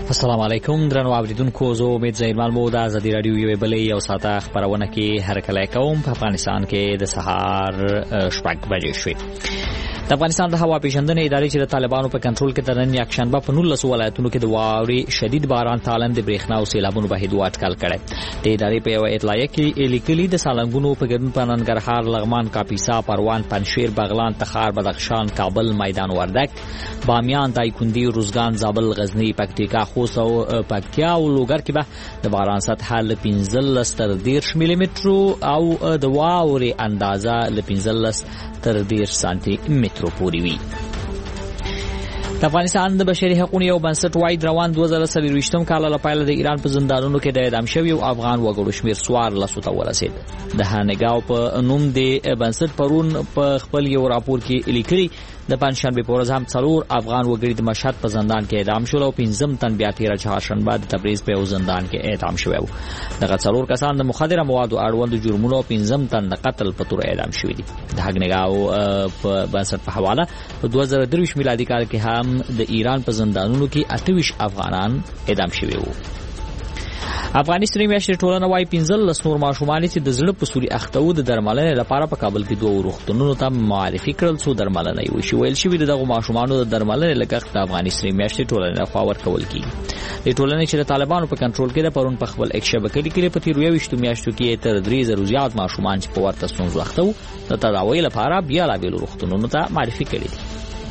السلام علیکم درنو اوریدونکو، زه امید زیرمل مو د ازادي رادیو یوې بلې یو ساعته خبرونه کې هرکلی کوم. په افغانستان کې د سهار 6 بجې شوې. د افغانستان د هوا پیژندنې ادارې چې د طالبانو په کنټرول کې د نن یکشنبه په 19 ولایتونو کې د واورې شدید باران تالم د برېښنا او سیلابونو بهیدو اټکل کړی. د ادارې په یو اطلاعیه کې لیکلي د سالنګونو په ګډون په ننګرهار، لغمان، کاپیسا، پروان، پنجشیر، بغلان، تخار، بدخشان، کابل، میدان وردک، بامیان، دایکنډي، روزګان، زابل، غزنی، پکتیکا، خوست او پکتیا او لوګر کې به د باران سطحه ل 15 تر 10 ملي مترو او د واورې اندازه ل 15 تر 10 سانتي مترو پورې وي. د افغانستان د بشري حقوقو یو بنسټ وايي روان 2023م کال له پیل د ایران په زندانونو کې د اعدام شوی او افغان وګړو شمیر سوار لسوته ورسید. د هانګاو په نوم د بنسټ پرون په خپل یو راپور کې لیکلي د پنځشنبه په ورځ هم 4 افغان وګړي د مشهد په زندان کې اعدام شول او 15 تن بیا تیر چهارشنبه د تبریز په زندان کې اعدام شوی وو. دغه 4 کسان د مخدره موادو اړوند جرمونو او 15 تن د قتل په تور اعدام شوی دي. د هانګاو په بنسټ په حواله په 2023 میلادي کال کې هم د ایران په زندانونو کې 28 افغانان اعدام شوي وو. افغاني ستړي میاشتې ټولنه وايي 15 نور ماشومان چې د زړه په سوري اخته د درملنې لپاره په کابل کې 2 روغتونونو ته معرفي کړل څو درملنه یې وشي. ویل شوی دغه ماشومانو د درملنې لګښت د افغاني ستړي میاشتې ټولنې لخوا ورکول کیږي. د ټولنې چې د طالبانو په کنټرول کې د پرون په خپل ایک شبکې لیکلي په تیر 20 میاشتو کې تر 3000 زیات ماشومان چې په ورته ستونزو اخته وو د تداوی لپاره بیا لا بیل روغتونونو ته معرفي کړي دي.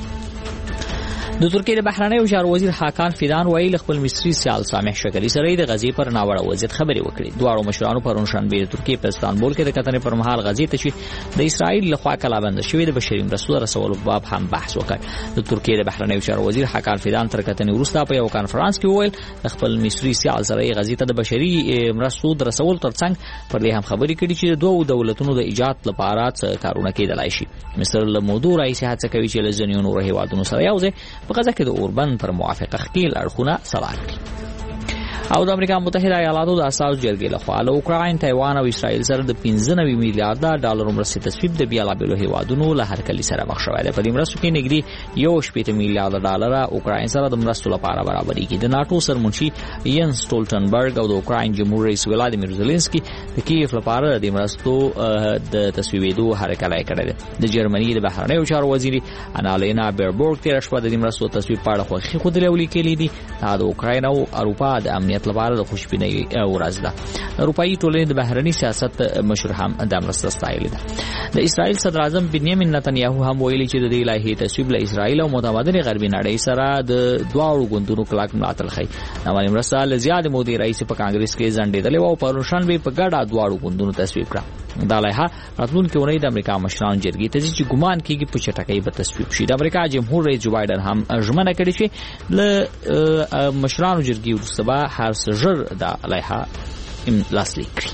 د ترکیې د بهرنیو چارو وزیر حاکان فیدان ویل خپل مصری سیال سامح شکری سره د غزې پر ناوړه وضعیت خبرې وکړې. دوه مشرانو پرون شنبه د ترکیې په استانبول کې د کتنې پر مهال غزې ته چې د اسرائیل لخوا کلابند شوې د بشري مرستو رسولو په باب هم بحث وکړ. د ترکیې د بهرنیو چارو وزیر حاکان فیدان تر کتنې وروسته په یو کانفرنس کې وویل د خپل مصری سیال سره غزې ته د بشري مرستو رسول ترڅنګ پر دې هم خبرې کړې چې دوه دولتونو د ایجاد لپاره کارونه کېدلای شي. مصر له موضوع راځي هڅه کوي چې له ځینو نورو هیوادونو سره یوځای په غزه کې د اوربند پر موافقه خپل اړخونه سره کړي. او د امریکا متحده ایالاتو د اساس جرګې لخوا له اوکراین، تایوان او اسرائیل سره د 95 میلیارډ ډالر مرستې تصویب د بیلابیلو هیوادونو له هرکلي سره مخ شوی دی. په دې مرستو کې نږدې 1.8 میلیارډ ډالر اوکراین سره د مرستو لپاره برابرېږي. د ناتو سرمنشي ینس سټولټنبرګ او د اوکراین جمهور رئیس ولادیمیر زيلنسکي د کیف لپاره د مرستو د تصویبېدو هرکلی کړی دی. د جرمني د بهرنیو چارو وزیر انالینا بیربورګ تیر شپه د مرستو تصویب په اړه خوښي خوده لیکلي دي. د اوکراین او اروپا د امنیت لپاره د خوشبینۍ ورځ ده. اروپאי ټولنې د بهرني سیاست مشر هم د مرسته ستایلې ده. د اسرائیل صدر اعظم بنیامین نتنیاهو هم ویلي چې د دې لایحې تصویب له اسرائیل او متمدن غربي نړۍ سره د دوه غوندونو کلاک ملاتړ کوي. نوې مرسته له زیات مودې رئیس په کانګرس کې ځنډېدلې او پرون شنبه په ګډه دوه غوندونو تصویب کړه. دا لایحه راتلونکي اونۍ د امریکا مشران جرګې ته چې ګومان کیږي په چټکۍ به تصویب شي. د امریکا جمهور رئیس جو بایدن هم ژمنه کړې چې له مشرانو جرګې وروسته به هر څه ژر د لایحه لاسلیک کړي.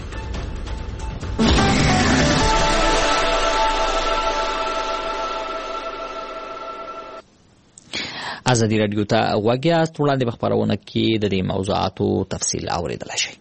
ازادي رادیو ته غوږ یاست. وړاندې په خپرونه کې د دې موضوعاتو تفصیل اورېدلای شئ.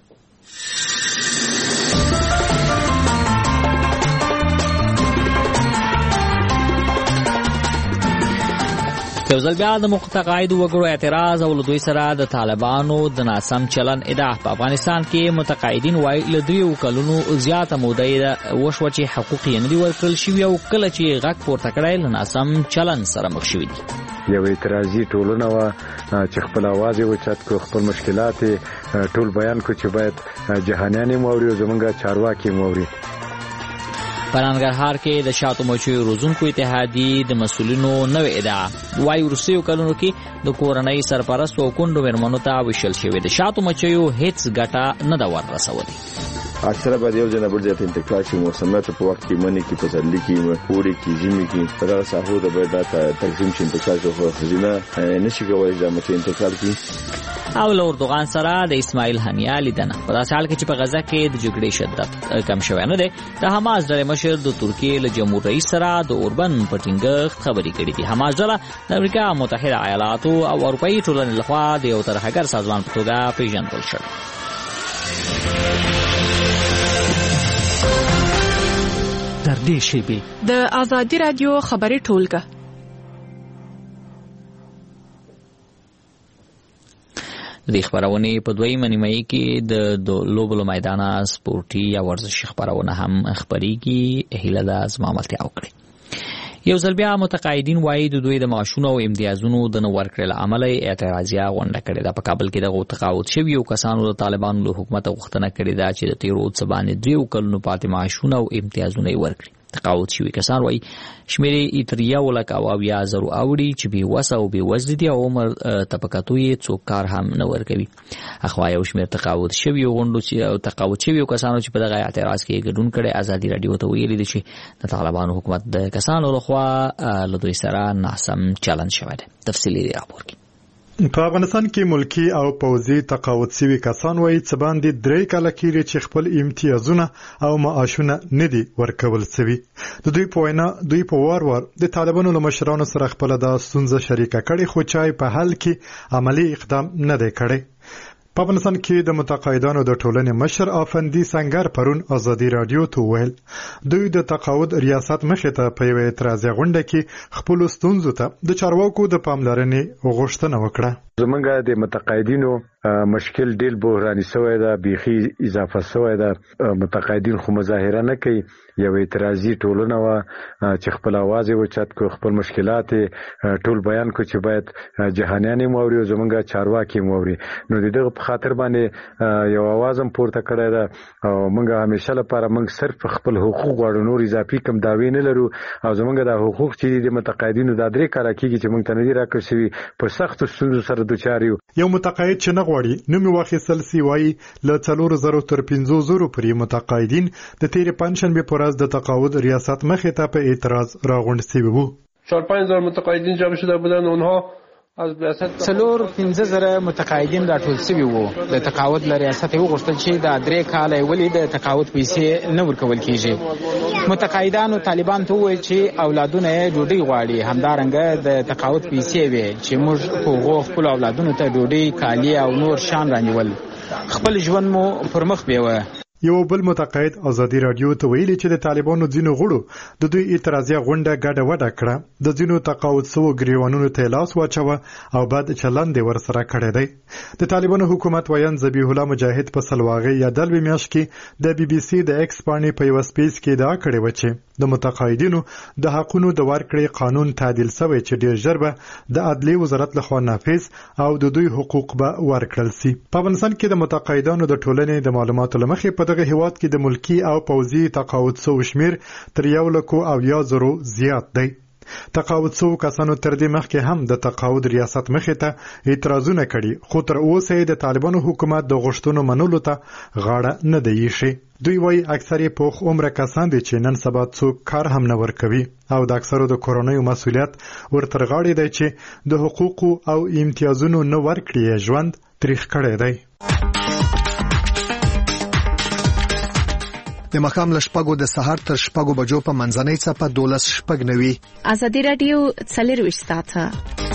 یو ځل بیا د متقاعدو وګړو اعتراض او له دوی سره د طالبانو د ناسم چلن ادعا. په افغانستان کې متقاعدین وايي له 3 کلونو زیاته موده وشوه چې حقوق یې نه دي ورکړل شوي او کله چې غږ پورته کړی له ناسم چلن سره مخ شوي دي. یو اعتراضي ټولنه وه چې خپل اواز یې اوچت کړو، خپل مشکلات ټول بیان کړو چې باید جهانیان یې واوري او زموږ چارواکي یې واوري. په ننګرهار کې د شاتو مچیو روزونکو اتحادیې د مسؤلینو نوې ادعا وايي وروستیو کلونو کې د کورنۍ سرپرستو او کونډو مېرمنو ته ویشل شوی د شاتو مچیو هیڅ ګټه نه ده ورسولې. اکثره باید یو ځای نه بل ځای ته انتقال شي. موسمیاتو په وخت کې منی کې پسرلي کې اوړي کې ژمي کې په دغه ساحو د باید دا تقسیم شي انتقال شي. خو ښځینه نشي کولی دا مچۍ انتقال کړي. او له اردوغان سره د اسماعیل هنیا لیدنه. په داسې حال کې چې په غزه کې د جګړې شدت کم شوی نه دی. د حماس ډلې مشر د ترکیې له جمهور رئیس سره د اوربند په ټینګښت خبرې کړې دي. حماس ډله د امریکا متحده ایالاتو او اروپאי ټولنې لخوا د یو ترهګر سازمان په توګه پیژندل شوی. در دې شیبې د ازادي رادیو خبري ټولګه د خبرونه په دویمه نیمه کې د لوبلو میدان سپورتي یا ورزشي خبرونه هم خبريږي. هیله ده زما ملتیا وکړي. یو ځل بیا متقاعدین وایي د دوی د معاشونو او امتیازونو د نه ورکړل عمل اعتراضیه غونډه کړې ده. په کابل کې د تقاعد شوي او کسانو د طالبانو له حکومت غوښتنه کړې ده چې د 13 سبانې 3 کلونو پاتې معاشونه او امتیازونه ورکړي. تقاعد شوي کسان وایي شمیرې اتریا ولک او 70,000 اوړي چې بې وسه او بې وزل دي او عمر طبقاتو یې څوک کار هم نه ورکوي. اخوا یو شمېر تقاعد شوي غونډو چې تقاعد شوي کسانو چې په دغه اعتراض کې ګډون کړي ازادي رادیو ته ویلي دي چې د طالبانو حکومت د کسانو لخوا له دوی سره ناسم چلند شوی دی. تفصیلي راپور کې په افغانستان کې ملکی او پوځي تقاعد شوي کسان وایي چې باندې 3 کاله کېږي چې خپل امتیازونه او معاشونه نه دي ورکول شوي. د دوی په وینا دوی په وار د طالبانو له مشرانو سره خپل د ستونزه شریکه کړي خو چای په حل کې عملی اقدام نه دی کړی. په افغانستان کې د متقاعدانو د ټولنې مشر افندي سنگر پرون ازادي رادیو ته ویل دوی د تقاعد ریاست مخې ته په یوه اعتراضي غونډه کې خپل ستونزو ته د چارواکو د پاملرنې غوښتنه وکړه. زمونږ د متقاعدینو مشکل ډېر بحراني شوی ده، بیخي اضافه شوی ده. متقاعدین خو مظاهره نه کوي، یو اعتراضي ټولنه و چې خپل आवाज یې اوچت کو، خپل مشکلات ټول بیان کو چې باید جهانیان یې موري او زمونږ چارواکي موري. نو دغه په خاطر باندې یو आवाज هم پورته کړی ده او موږ همیشه لپاره موږ صرف خپل حقوق غواړو، نور اضافي کم دعوی نه لرو. او زمونږ د حقوق چې د متقاعدینو د 3 کاله کېږي چې موږ ته نه دي راکړل شوي، په سختو ستونزو سره دوچار یو. یو متقاعد چې نه غواړي نوم واخیستل سی وایي له 4,000 تر 5,000 پورې متقاعدین د تیر پنځشنبه پر ورځ د تقاعد ریاست مخې ته په اعتراض راغونډ شوي وو. 4-5,000 متقاعدین جمع شده بودند. اونها از ریاست 4-15,000 متقاعدین راټول شوي وو. د تقاعد له ریاست یې وغوښتل چې د 3 کاله ولې د تقاعد پیسې نه ورکول کیږي. متقاعدانو طالبان ته وویل چې اولادونه یې ډوډۍ غواړي، همدارنګه د تقاعد پیسې وي چې موږ په هغو خپل اولادونو ته ډوډۍ، کالي او نور شان رانیول. خپل ژوند مو پر مخ بیوه. یو بل متقاعد ازادي رادیو ته ویلي چې د طالبانو ځینو غړو د دوی اعتراضیه غونډه ګډه وډه کړه، د ځینو تقاعد شوو ګریوانونو ته لاس واچوه او بد چلند یې ورسره کړی دی. د طالبانو حکومت ویان ذبیح الله مجاهد په سلواغې یا دلوي میاشت کې د BBC د ایکس پاڼې په یو سپیس کې ادعا کړې و چې د متقاعدینو د حقونو د ورکړې قانون تعدیل شوی چې ډېر ژر به د عدلیې وزارت لخوا نافذ او د دوی حقوق به ورکړل شي. په افغانستان کې د متقاعدانو د ټولنې د معلوماتو له مخې په دغه هیواد کې د ملکی او پوځي تقاعد شوو شمیر تر 1,000 زیات دی. تقاعد شوو کسانو تر دې مخکې هم د تقاعد ریاست مخې ته اعتراضونه کړي، خو تر اوسه د طالبانو حکومت د غوښتنو منلو ته غاړه نه دی ایښې. دوی وایي اکثر یې پوخ عمره کسان دي چې نن سبا څوک کار هم نه ورکوي او د اکثرو د کورنیو مسؤلیت ورتر غاړې دی چې د حقوقو او امتیازونو نه ورکړي ژوند تریخ کړی دی. د مخام لشپګو د سحر تر شپګو بجو په منځنۍ څپه 12:09. ازادي رادیو 24 ساعته.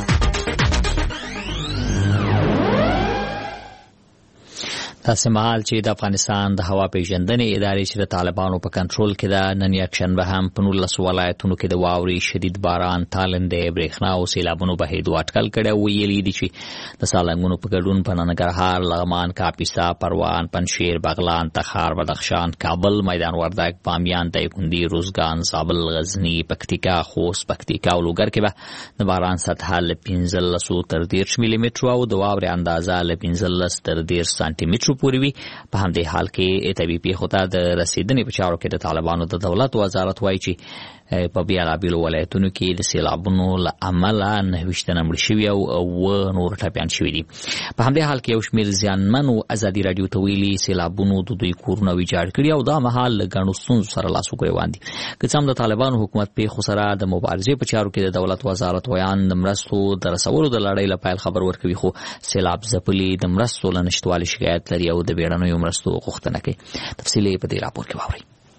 تاسو مهال چې د افغانستان د هوا پیژندنې ادارې چې د طالبانو په کنټرول کې ده نن یکشنبه هم په 19 ولایتونو کې د واوري شدید باران، تالندې، برېښنا او سیلابونو بهیدو اټکل کړی. ویلي دي چې د سالنګونو په ګډون په ننګرهار، لغمان، کاپیسا، پروان، پنجشیر، بغلان، تخار، بدخشان، کابل، میدان وردګ، بامیان، دایکنډي، روزګان، زابل، غزنی، پکتیکا، خوست، پکتیکا او لوګر کې به د باران سطحه له 15 تر 30 ملي متر او د واوري اندازه له 15 تر 30 سانتي متر پورې وي. په همدې حال کې طبي پیښو ته د رسیدنې په چارو کې د طالبانو د دولت وزارت وایي چې په بیلابیلو ولایتونو کې د سیلابونو له امله 9 تنه مړه شوي او نور ټپیان شوي دي. په همدې حال کې یو شمېر زیانمنو ازادي رادیو ته ویلي سیلابونو د دوی کورونه ویجاړ کړي او دا مهال له ګڼو ستونزو سره لاس وګریوان دي. که څه هم د طالبانو حکومت پیښو سره د مبارزې په چارو کې د دولت وزارت ویان د مرستو د رسولو د لړۍ له پیل خبر ورکوي، خو سیلاب ځپلي د مرستو له نشتوالي شکایت لري او د بیړنیو مرستو غوښتنه کوي. تفصیل په دې راپور کې واورئ.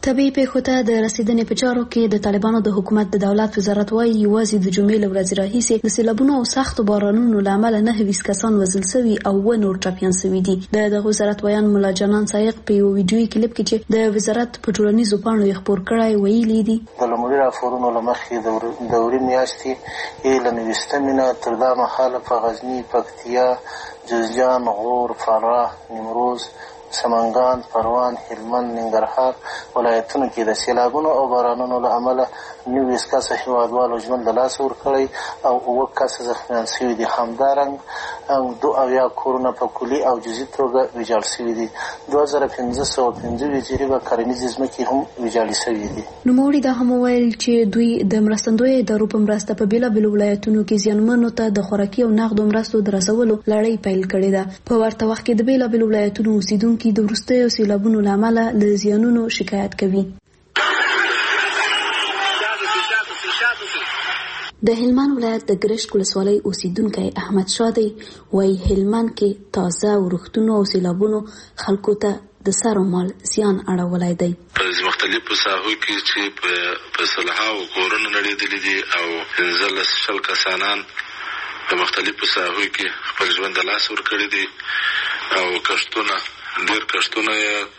طبيعي پیښو ته د رسیدنې په چارو کې د طالبانو د حکومت د دولت وزارت وايي یوازې د جمعې له ورځې راهیسې د سیلابونو او سختو بارانونو له امله 9 کسان وژل شوي او 9 نور ټپیان شوي دي. د وزارت ویان مولا جانان سایق په یو ویډیوي کلیپ کې چې د وزارت په ټولنیزو پاڼو یې خپور کړی ویلي دي د لومړي راپورونو له مخې د وري میاشتې له 19 تر دا مهاله په غزني، پکتیا، جوزجان، غور، فراه، نیمروز، سمنګان، پروان، هلمند، ننګرهار ولایتونو کې د سیلابونو او بارانونو له امله 19 کسه هیوادوالو ژوند له لاسه ورکړی او 9 کسه زخمیان شوي دي. همدارنګه 2 کورونه په کلي او جزئي توګه ویجاړ شوي دي. 2515 جریبه کرنیزې ځمکې هم ویجاړې شوي دي. نوموړي دا هم وویل چې دوی د مرستندویو ادارو په مرسته په بېلابېلو ولایتونو کې زیانمنو ته د خوراکي او نغدو مرستو د رسولو لړۍ پیل کړې ده. په ورته وخت کې د بېلابېلو ولایتونو اوسیدونکي د وروستیو سیلابونو له امله له زیانونو شکایت کوي. د هلمند ولایت د ګرشک ولسوالۍ اوسیدونکی احمد شاه دی وايي هلمند کې تازه ورښتونو او سیلابونو خلکو ته د سر او مال زیان اړولی دی. په مختلفو ساحو کې چې په سلهاو کورونه نړېدلي دي او 15 کسانان په مختلفو ساحو کې خپل ژوند د لاس ورکړي دي او ډېر کښتونه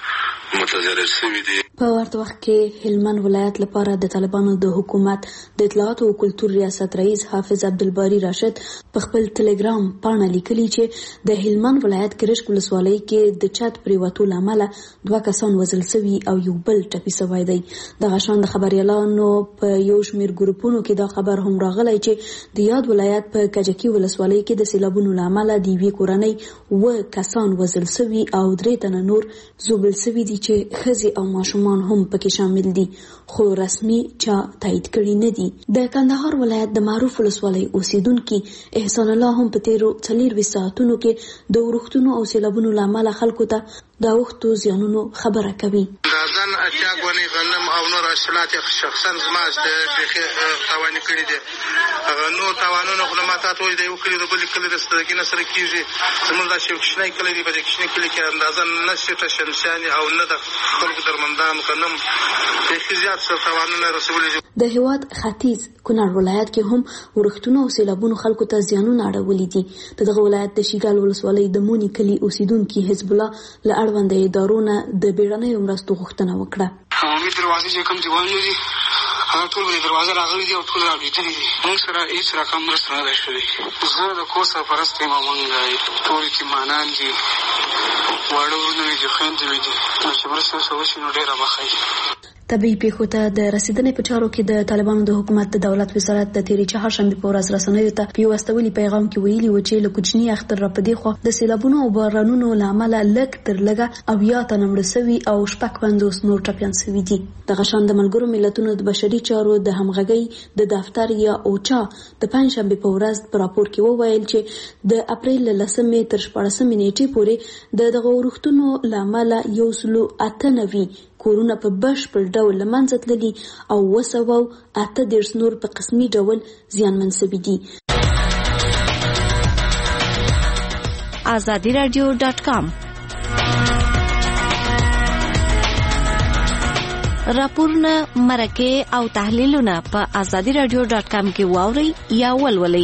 متضرر شوي دي. په ورته وخت کې هلمند ولایت لپاره د طالبانو د حکومت د اطلاعات او کلتور ریاست رئیس حافظ عبدالباری راشد په خپل ټلګرام پاڼه لیکلي چې د هلمند ولایت ګرشک ولسوالۍ کې د چت پریوتو له امله 2 کسان وژل شوي او یو بل ټپي شوی دی. دغه شان د خبریالانو په یو شمېر ګروپونو کې دا خبر هم راغلی چې د یاد ولایت په کجکي ولسوالۍ کې د سیلابونو له امله د یوې کورنۍ 9 کسان وژل شوي او 3 تنه نور ژوبل شوي دي چې ښځې او ماشومان هم پکې شامل دي خو رسمي چا تایید کړي نه دي. د کندهار ولایت د معروف ولسوالۍ اوسیدونکي احسان الله هم په تیرو 4 ساعتونو کې د ورښتونو او سیلابونو له امله خلکو ته د اوښتو زیانونو خبره کوي. ځان اتیا غونې غنم او نور حاصلات شخصا زما د تاواني کړي دي. هغه نور تاوانونه خو ما ته وایي د یو کلي د بل کلي د سترګې سره کېږي. زموږ دا چې کښنی کلي دي په دې کښنی کلي کې اندازه نه شته شمسیانې او نه د خلکو درمندانو کنم بیخي زیات څه تاوانونه رسولي دي. د هېواد ختیځ کونړ ولایت کې هم ورښتونو او سیلابونو خلکو ته زیانونه اړولي دي. د دغه ولایت د شیګال ولسوالۍ د مونی کلي اوسیدونکي حزب الله له اړونده ادارو نه د بیړنیو مرستو غوښتنه وکړه. عمومي دروازې چې کوم دیوالونه دي هغه ټول به دروازه راغلي دي او ټول راویدلي دي. موږ سره هېڅ رقم مرسته نه ده شوې. زه د کور سرپرست یم او موږ ټول یتیمانان دي، واړه ورونه مې دي، خویندې مې دي. نو چې مرسته ورسره وشي نو ډېره به ښه. طبیعي پیښو ته د رسیدنې په چارو کې د طالبانو د حکومت د دولت وزارت د تیرې چهارشنبې په ورځ رسنیو ته په یو استولي پیغام کې ویلي و چې له کوچني اختر را پدې خو د سیلابونو او بارانونو له امله لږ تر لږه 9 تنه مړه شوي او 56 نور ټپیان شوي دي. دغه شان د ملګرو ملتونو د بشري چارو د همغږۍ د دفتر یا اوچا د پنځشنبې په ورځ په راپور کې وویل چې د اپریل له 10 تر 14 نیټې پورې دغه ورښتونو له امله 198 کورونه په بشپړ ډول له منځه تللي او 238 نور په قسمي ډول زیانمن شوي دي. azadiradio.com راپورونه، مرکې او تحلیلونه په azadiradio.com کې واورئ یا ولولئ.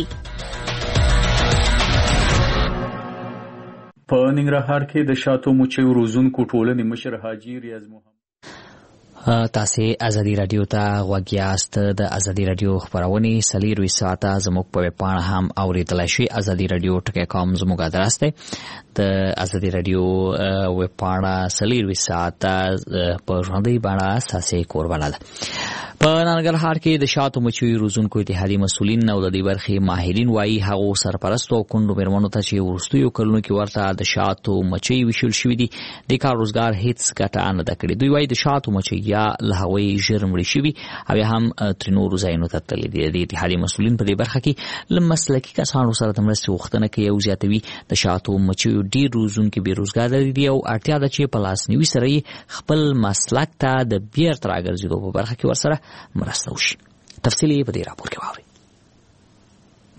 په ننګرهار کې د شاتو مچیو روزونکو ټولنې مشر حاجی ریاض محمد تاسې ازادي رادیو ته غوږ یاست. د ازادي رادیو خپرونې 4 ساعته زموږ په ویبپاڼه هم اورېدلی شئ. ازادي رادیو .com زموږ ادرس دی. د ازادي رادیو ویبپاڼه 4 ساعته په ژوندۍ بڼه ستاسې کوربانه ده. په ننګرهار کې د شاتو مچیو روزونکو اتحادیې مسؤلین او د دې برخې ماهرین وایي هغو سرپرستو او کونډو مېرمنو ته چې وروستیو کلونو کې ورته د شاتو مچۍ ویشل شوي دي د کار روزګار هیڅ ګټه نه ده کړې. دوی وایي د شاتو مچۍ یا له هغوی ژر مړې شوي او یا هم ترې نورو ځایونو ته تللي دي. د اتحادیې مسؤلین په دې برخه کې له مسلکي کسانو سره د مرستې غوښتنه کوي او زیاتوي د شاتو مچیو ډېر روزونکي بېروزګاره دي او اړتیا ده چې په لاسنیوي سره یې خپل مسلک ته د بیرته راګرځېدو په برخه کې ورسره مرسته وشي. تفصیل یې په دې راپور کې واورئ.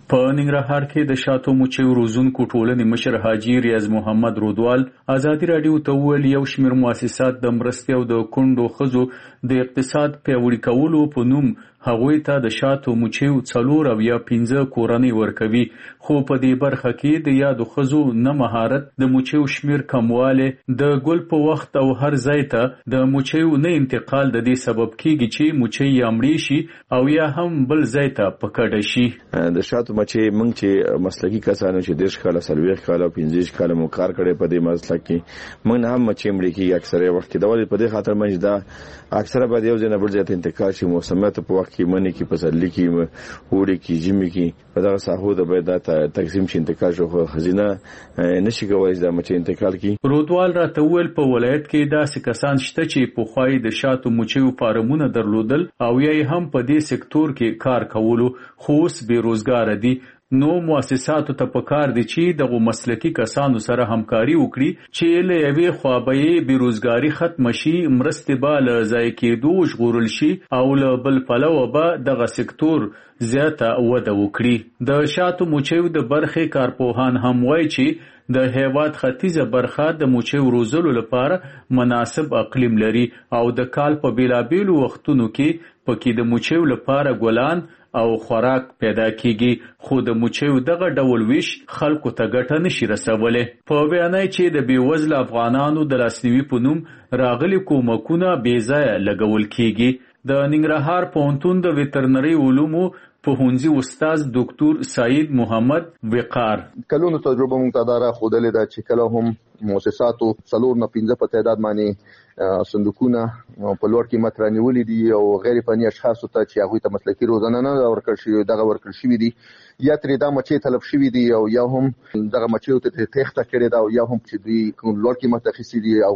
په ننګرهار کې د شاتو مچیو روزونکو ټولنې مشر حاجی ریاض محمد رودوال ازادي رادیو ته ویل یو شمېر مؤسسات د مرستې او د کونډو ښځو د اقتصاد پیاوړي کولو په نوم هغوی ته د شاتو مچیو 4 او یا 15 کورنۍ ورکوي، خو په دې برخه کې د یادو ښځو نه مهارت، د مچیو شمیر کمواله، د ګل په وخت او هر ځای ته د مچیو نه انتقال د دې سبب کیږي چې مچي یا مړی شي او یا هم بل ځای ته پکړه شي. د شاتو مچي موږ چې مسلکی کسانو چې 10 کاله 40 کاله 15 کاله مو کار کړي په دې مسلک کې موږ هم مچي مړی کې اکثره وخت د ولې په دې خاطر مې دا اکثره به یو ځای نه بل ځای ته انتقال شي، موسمیات په وخت کې منی کې پسرلی کې وړي کې جمی کې په دغه ساحو د باید د تقسیم شي انتقال شو خزینه نشي کولای د مچ انتقال کی. رودوال را تول په ولایت کې داسې کسان شته چې په خوای د شاتو مچیو فارمونه درلودل او یې هم په دې سکتور کې کار کولو، خو اوس بیروزګار دي. نو مؤسساتو ته پکار دي چې دغه مسلکی کسانو سره همکاري وکړي چې له یوې خوا بیروزګاری ختم شي، مرستې به له ځای کېدو ژغورل شي او له بل پلوه به دغه سکتور زیاته وده وکړي. د شاتو مچیو د برخې کارپوهان هم وایي چې د هیواد ختیځه برخه د مچیو روزلو لپاره مناسب اقلیم لري او د کال په بیلابیلو وختونو کې پکې د مچیو لپاره ګلان او خوراک پیدا کیږي، خو د مچیو دغه ډول ویش خلکو ته ګټه نشي رسولې. په بیانای چې د بیوزله افغانانو د لاسنیوي په نوم راغلي کومکونه بې ځایه لګول کیږي. د ننګرهار پوهنتون د ویترنري علومو پوهنځي استاد ډاکټر سعید محمد وقار کلونو تجربه مونږ ته دا راښودلې ده چې کله هم مؤسساتو 4 نه 15 په تعداد باندې صندوقونه په لوړ قیمت رانیولې دي او غیر فني اشخاصو ته چې هغه ته مسلکي روزنه نه ورکړل شي دغه ورکړل شي دي یا ترې دا مچي طلب شوی دي او یا هم دغه مچي ته تخته کړي دا او یا هم چې دوی لوړ قیمت اخیستي دي او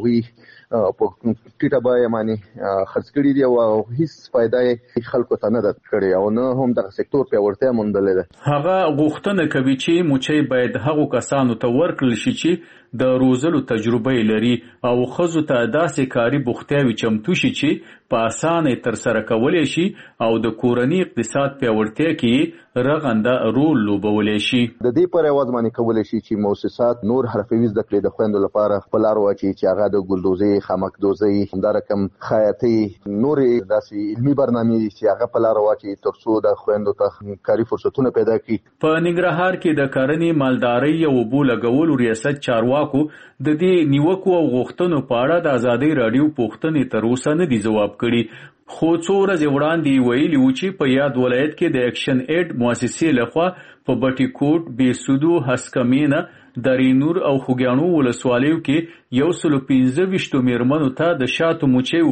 په ټیټه بیه باندې خرڅ کړي دي او هیڅ فائدې خلکو ته نه درکړي او نه هم دغه سکتور پیاوړتیا موندلې ده. هغه غوښتنه کوي چې مچي باید هغو کسانو ته ورکړل شي چې د روزلو تجربه لري او خزو ته داسې کاری بوختیاوي چمتو شي چې په اسانه تر سره کولای شي او د کورنۍ اقتصاد پیاوړتیا کې رغنده رول لوبولای شي. د دې پر اواز باندې کولای شي چې مؤسسات نور حرفوي زده کړې د خويندو لپاره خپل لار واچي چې هغه د ګلدوزي، خامکدوزي، همدا رقم خیاطي، نور داسې علمي برنامې چې هغه په لار واچي ترڅو د خويندو ته کاري فرصتونه پیدا کړي. په ننګرهار کې د کرنې، مالدارۍ او اوبو لګولو ریاست چارواکو د دې نیوکو او غوښتنو په اړه د ازادي رادیو پوښتنې تر اوسه نه دي ځواب کړي، خو څو ورځې وړاندې ویلي و چې په یاد ولایت کې د اکشن ایډ مؤسسې لخوا په بټي کوټ، بیسودو، هسکمینه، درینور او خوګیانو ولسوالیو کې 115 میرمنو ته د شاتو مچیو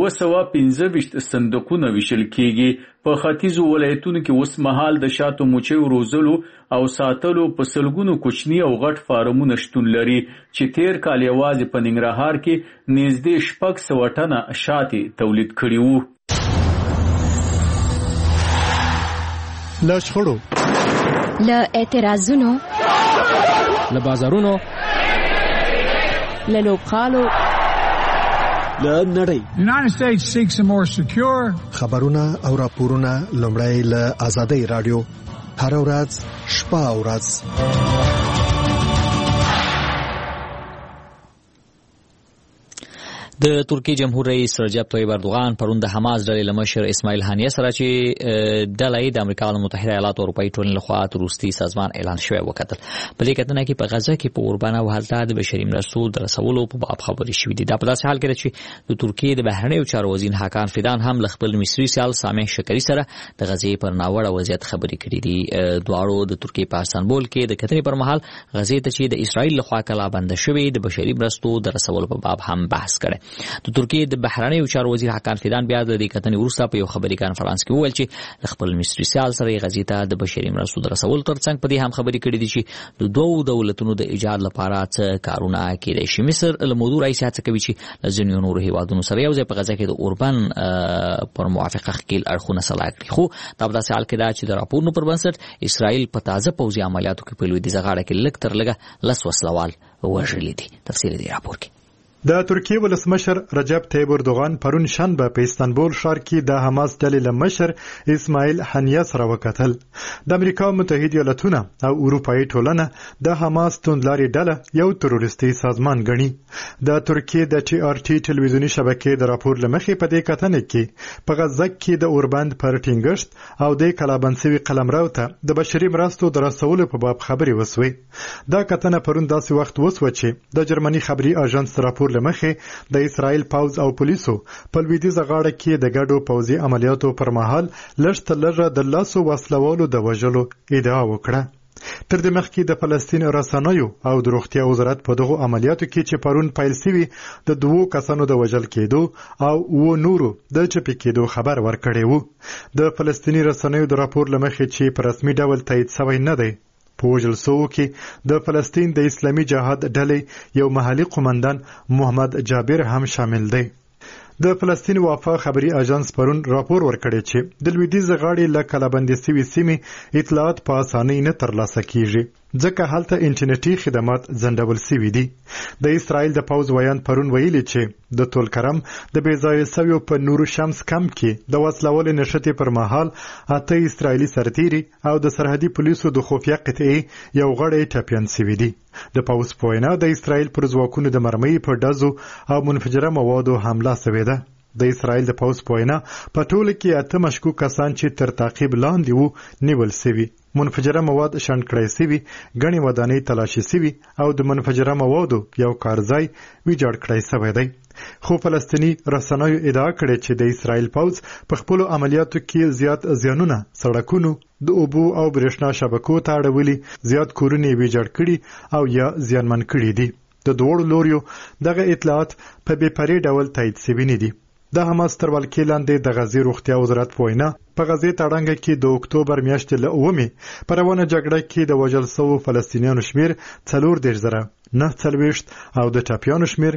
215 صندوقونه ویشل کیږي. په ختیځو ولایتونو کې اوس مهال د شاتو مچیو روزلو او ساتلو په سلګونو کوچني او غټ فارمونه شتون لري چې تیر کال یوازې په ننګرهار کې نږدې 600 ټنه شاتې تولید کړي وو. له شخړو، له اعتراضونو، له بازارونو، له لوبخالو، له نړۍ. United States seeks a more secure. خبرونه او راپورونه لومړی له آزادۍ رادیو هر ورځ شپه او ورځ. د ترکیې جمهور رئیس رجب طیب اردوغان پرون د حماس ډلې له مشر اسماعیل هانیه سره چې ډلې د امریکا متحده ایالاتو اروپایي ټولنې لخوا تروریستي سازمان اعلان شوی وکتل. په دې کتنه کې په غزه کې په اوربانه وحالت د بشري مرستو د رسولو په باب خبرې شوې دي. دا په داسې حال کې چې د ترکیې د بهرنیو چارو وزیر حکان فیدان هم له خپل مصري سیال سامح شکری سره د غزې پر ناوړه وضعیت خبرې کړې دي. دواړو د ترکیې په استانبول کې د کتنې پر مهال غزې ته چې د اسرائیل لخوا کلا بند شوې د بشري مرستو د رسولو په باب هم بحث کړي. د ترکیې د بهرنیو چارو وزیر حکان فیدان بیا د دې کتنې وروسته په یو خبري کانفرنس کې وویل چې خپل مصري سیال سره غزې ته د بشري مرستو د رسولو ترڅنګ په دې هم خبرې کړې دي چې د دوو دولتونو د ایجاد لپاره څه کارونه کېدای شي. مصر له موضوع رئیس هڅه کوي چې له ځینو نورو هیوادونو سره یو ځای په غزه کې د اوربان پر موافقه ښکېل اړخونه سلا کړي، خو دا په داسې حال کې ده چې د راپورونو پر بنسټ اسرائیل په تازه پوځي عملیاتو کې په لویدیځه غاړه کې لږ تر لږه 10 وسلوال وژلي دي. تفصیل دې راپور کې د ترکیه ولسمشر رجب طیب اردوغان پرون شنبه په استانبول ښار کې د حماس ډلې له مشر اسماعیل هنیه سره وکتل. د امریکا متحده ایالاتونه او اروپایي ټولنه د حماس توندلاري ډله یو تروریستي سازمان ګڼي. د ترکیه د TRT ټلویزیونی شبکې د راپور لمخې په دې کتنه کې په غزه کې د اوربند پر ټینګښت او د کلابند سوي قلمرو ته د بشري مرستو د رسولو په باب خبري وسوي. دا کتنه پرون داسې وخت وسوه چې د جرمني خبري اژانس راپور لمخې د اسرائیل پوځ او پولیسو په لویدیځه غاړه کې د ګډو پوځي عملیاتو پر مهال لږ تر لږه د لاسو وسلوالو د وژلو ادعا وکړه. تر دې مخکې د فلسطین رسنیو او د روغتیا وزارت په دغو عملیاتو کې چې پرون پیل شوي د 2 کسانو د وژل کېدو او نورو د چپی کېدو خبر ورکړی وو. د فلسطیني رسنیو د راپور لمخې چې په رسمي ډول تایید شوی نه دی، په وژل شوو کې د فلسطین د اسلامي جهاد ډلې یو محلي قومندان محمد جابر هم شامل دی. د فلسطین وفا خبري اژانس پرون راپور ورکړی چې د لویدیځ غاړې له کلابندې سوي سیمې اطلاعات په اسانۍ نه ترلاسه کیږي ځکه هلته انټرنیټي خدمات ځنډول سوي دي. د اسرائیل د پوځ ویان پرون ویلي چې د تولکرم د بېځایه سویو په نورو شمس کمپ کې د وسلوالې نښتې پر مهال 8 اسرائیلي سرتیري او د سرحدي پولیسو د خفیه قطعې یو غړی ټپیان سوي دي. د پوځ په وینا د اسرائیل پر ځواکونو د مرمۍ په ډزو او منفجره موادو حمله سوې ده. د اسرائیل د پوځ په وینا په ټوله کې 8 مشکوک کسان چې تر تعقیب لاندې وو نیول سوي، منفجره مواد شنډ کړی سوي، ګڼې ودانۍ تلاشي سوي او د منفجره موادو یو کارځای ویجاړ کړی سوی دی. خو فلسطیني رسنیو ادعا کړې چې د اسرائیل پوځ په خپلو عملیاتو کې زیات زیانونه سړکونو، د اوبو او برېښنا شبکو ته اړولي، زیات کورونه ویجاړ کړي او یا زیانمن کړي دي. د دوړو لوریو دغه اطلاعات په بېپرې ډول تایید سوي نه دي. د حماس تر ولکې لاندې د غزې روغتیا وزارت په وینا په غزې تړنګه کې د اکتوبر میاشتې له 9 په روانه جګړه کې د وژل شوو فلسطینیانو شمیر 40,940 او د ټپیانو شمیر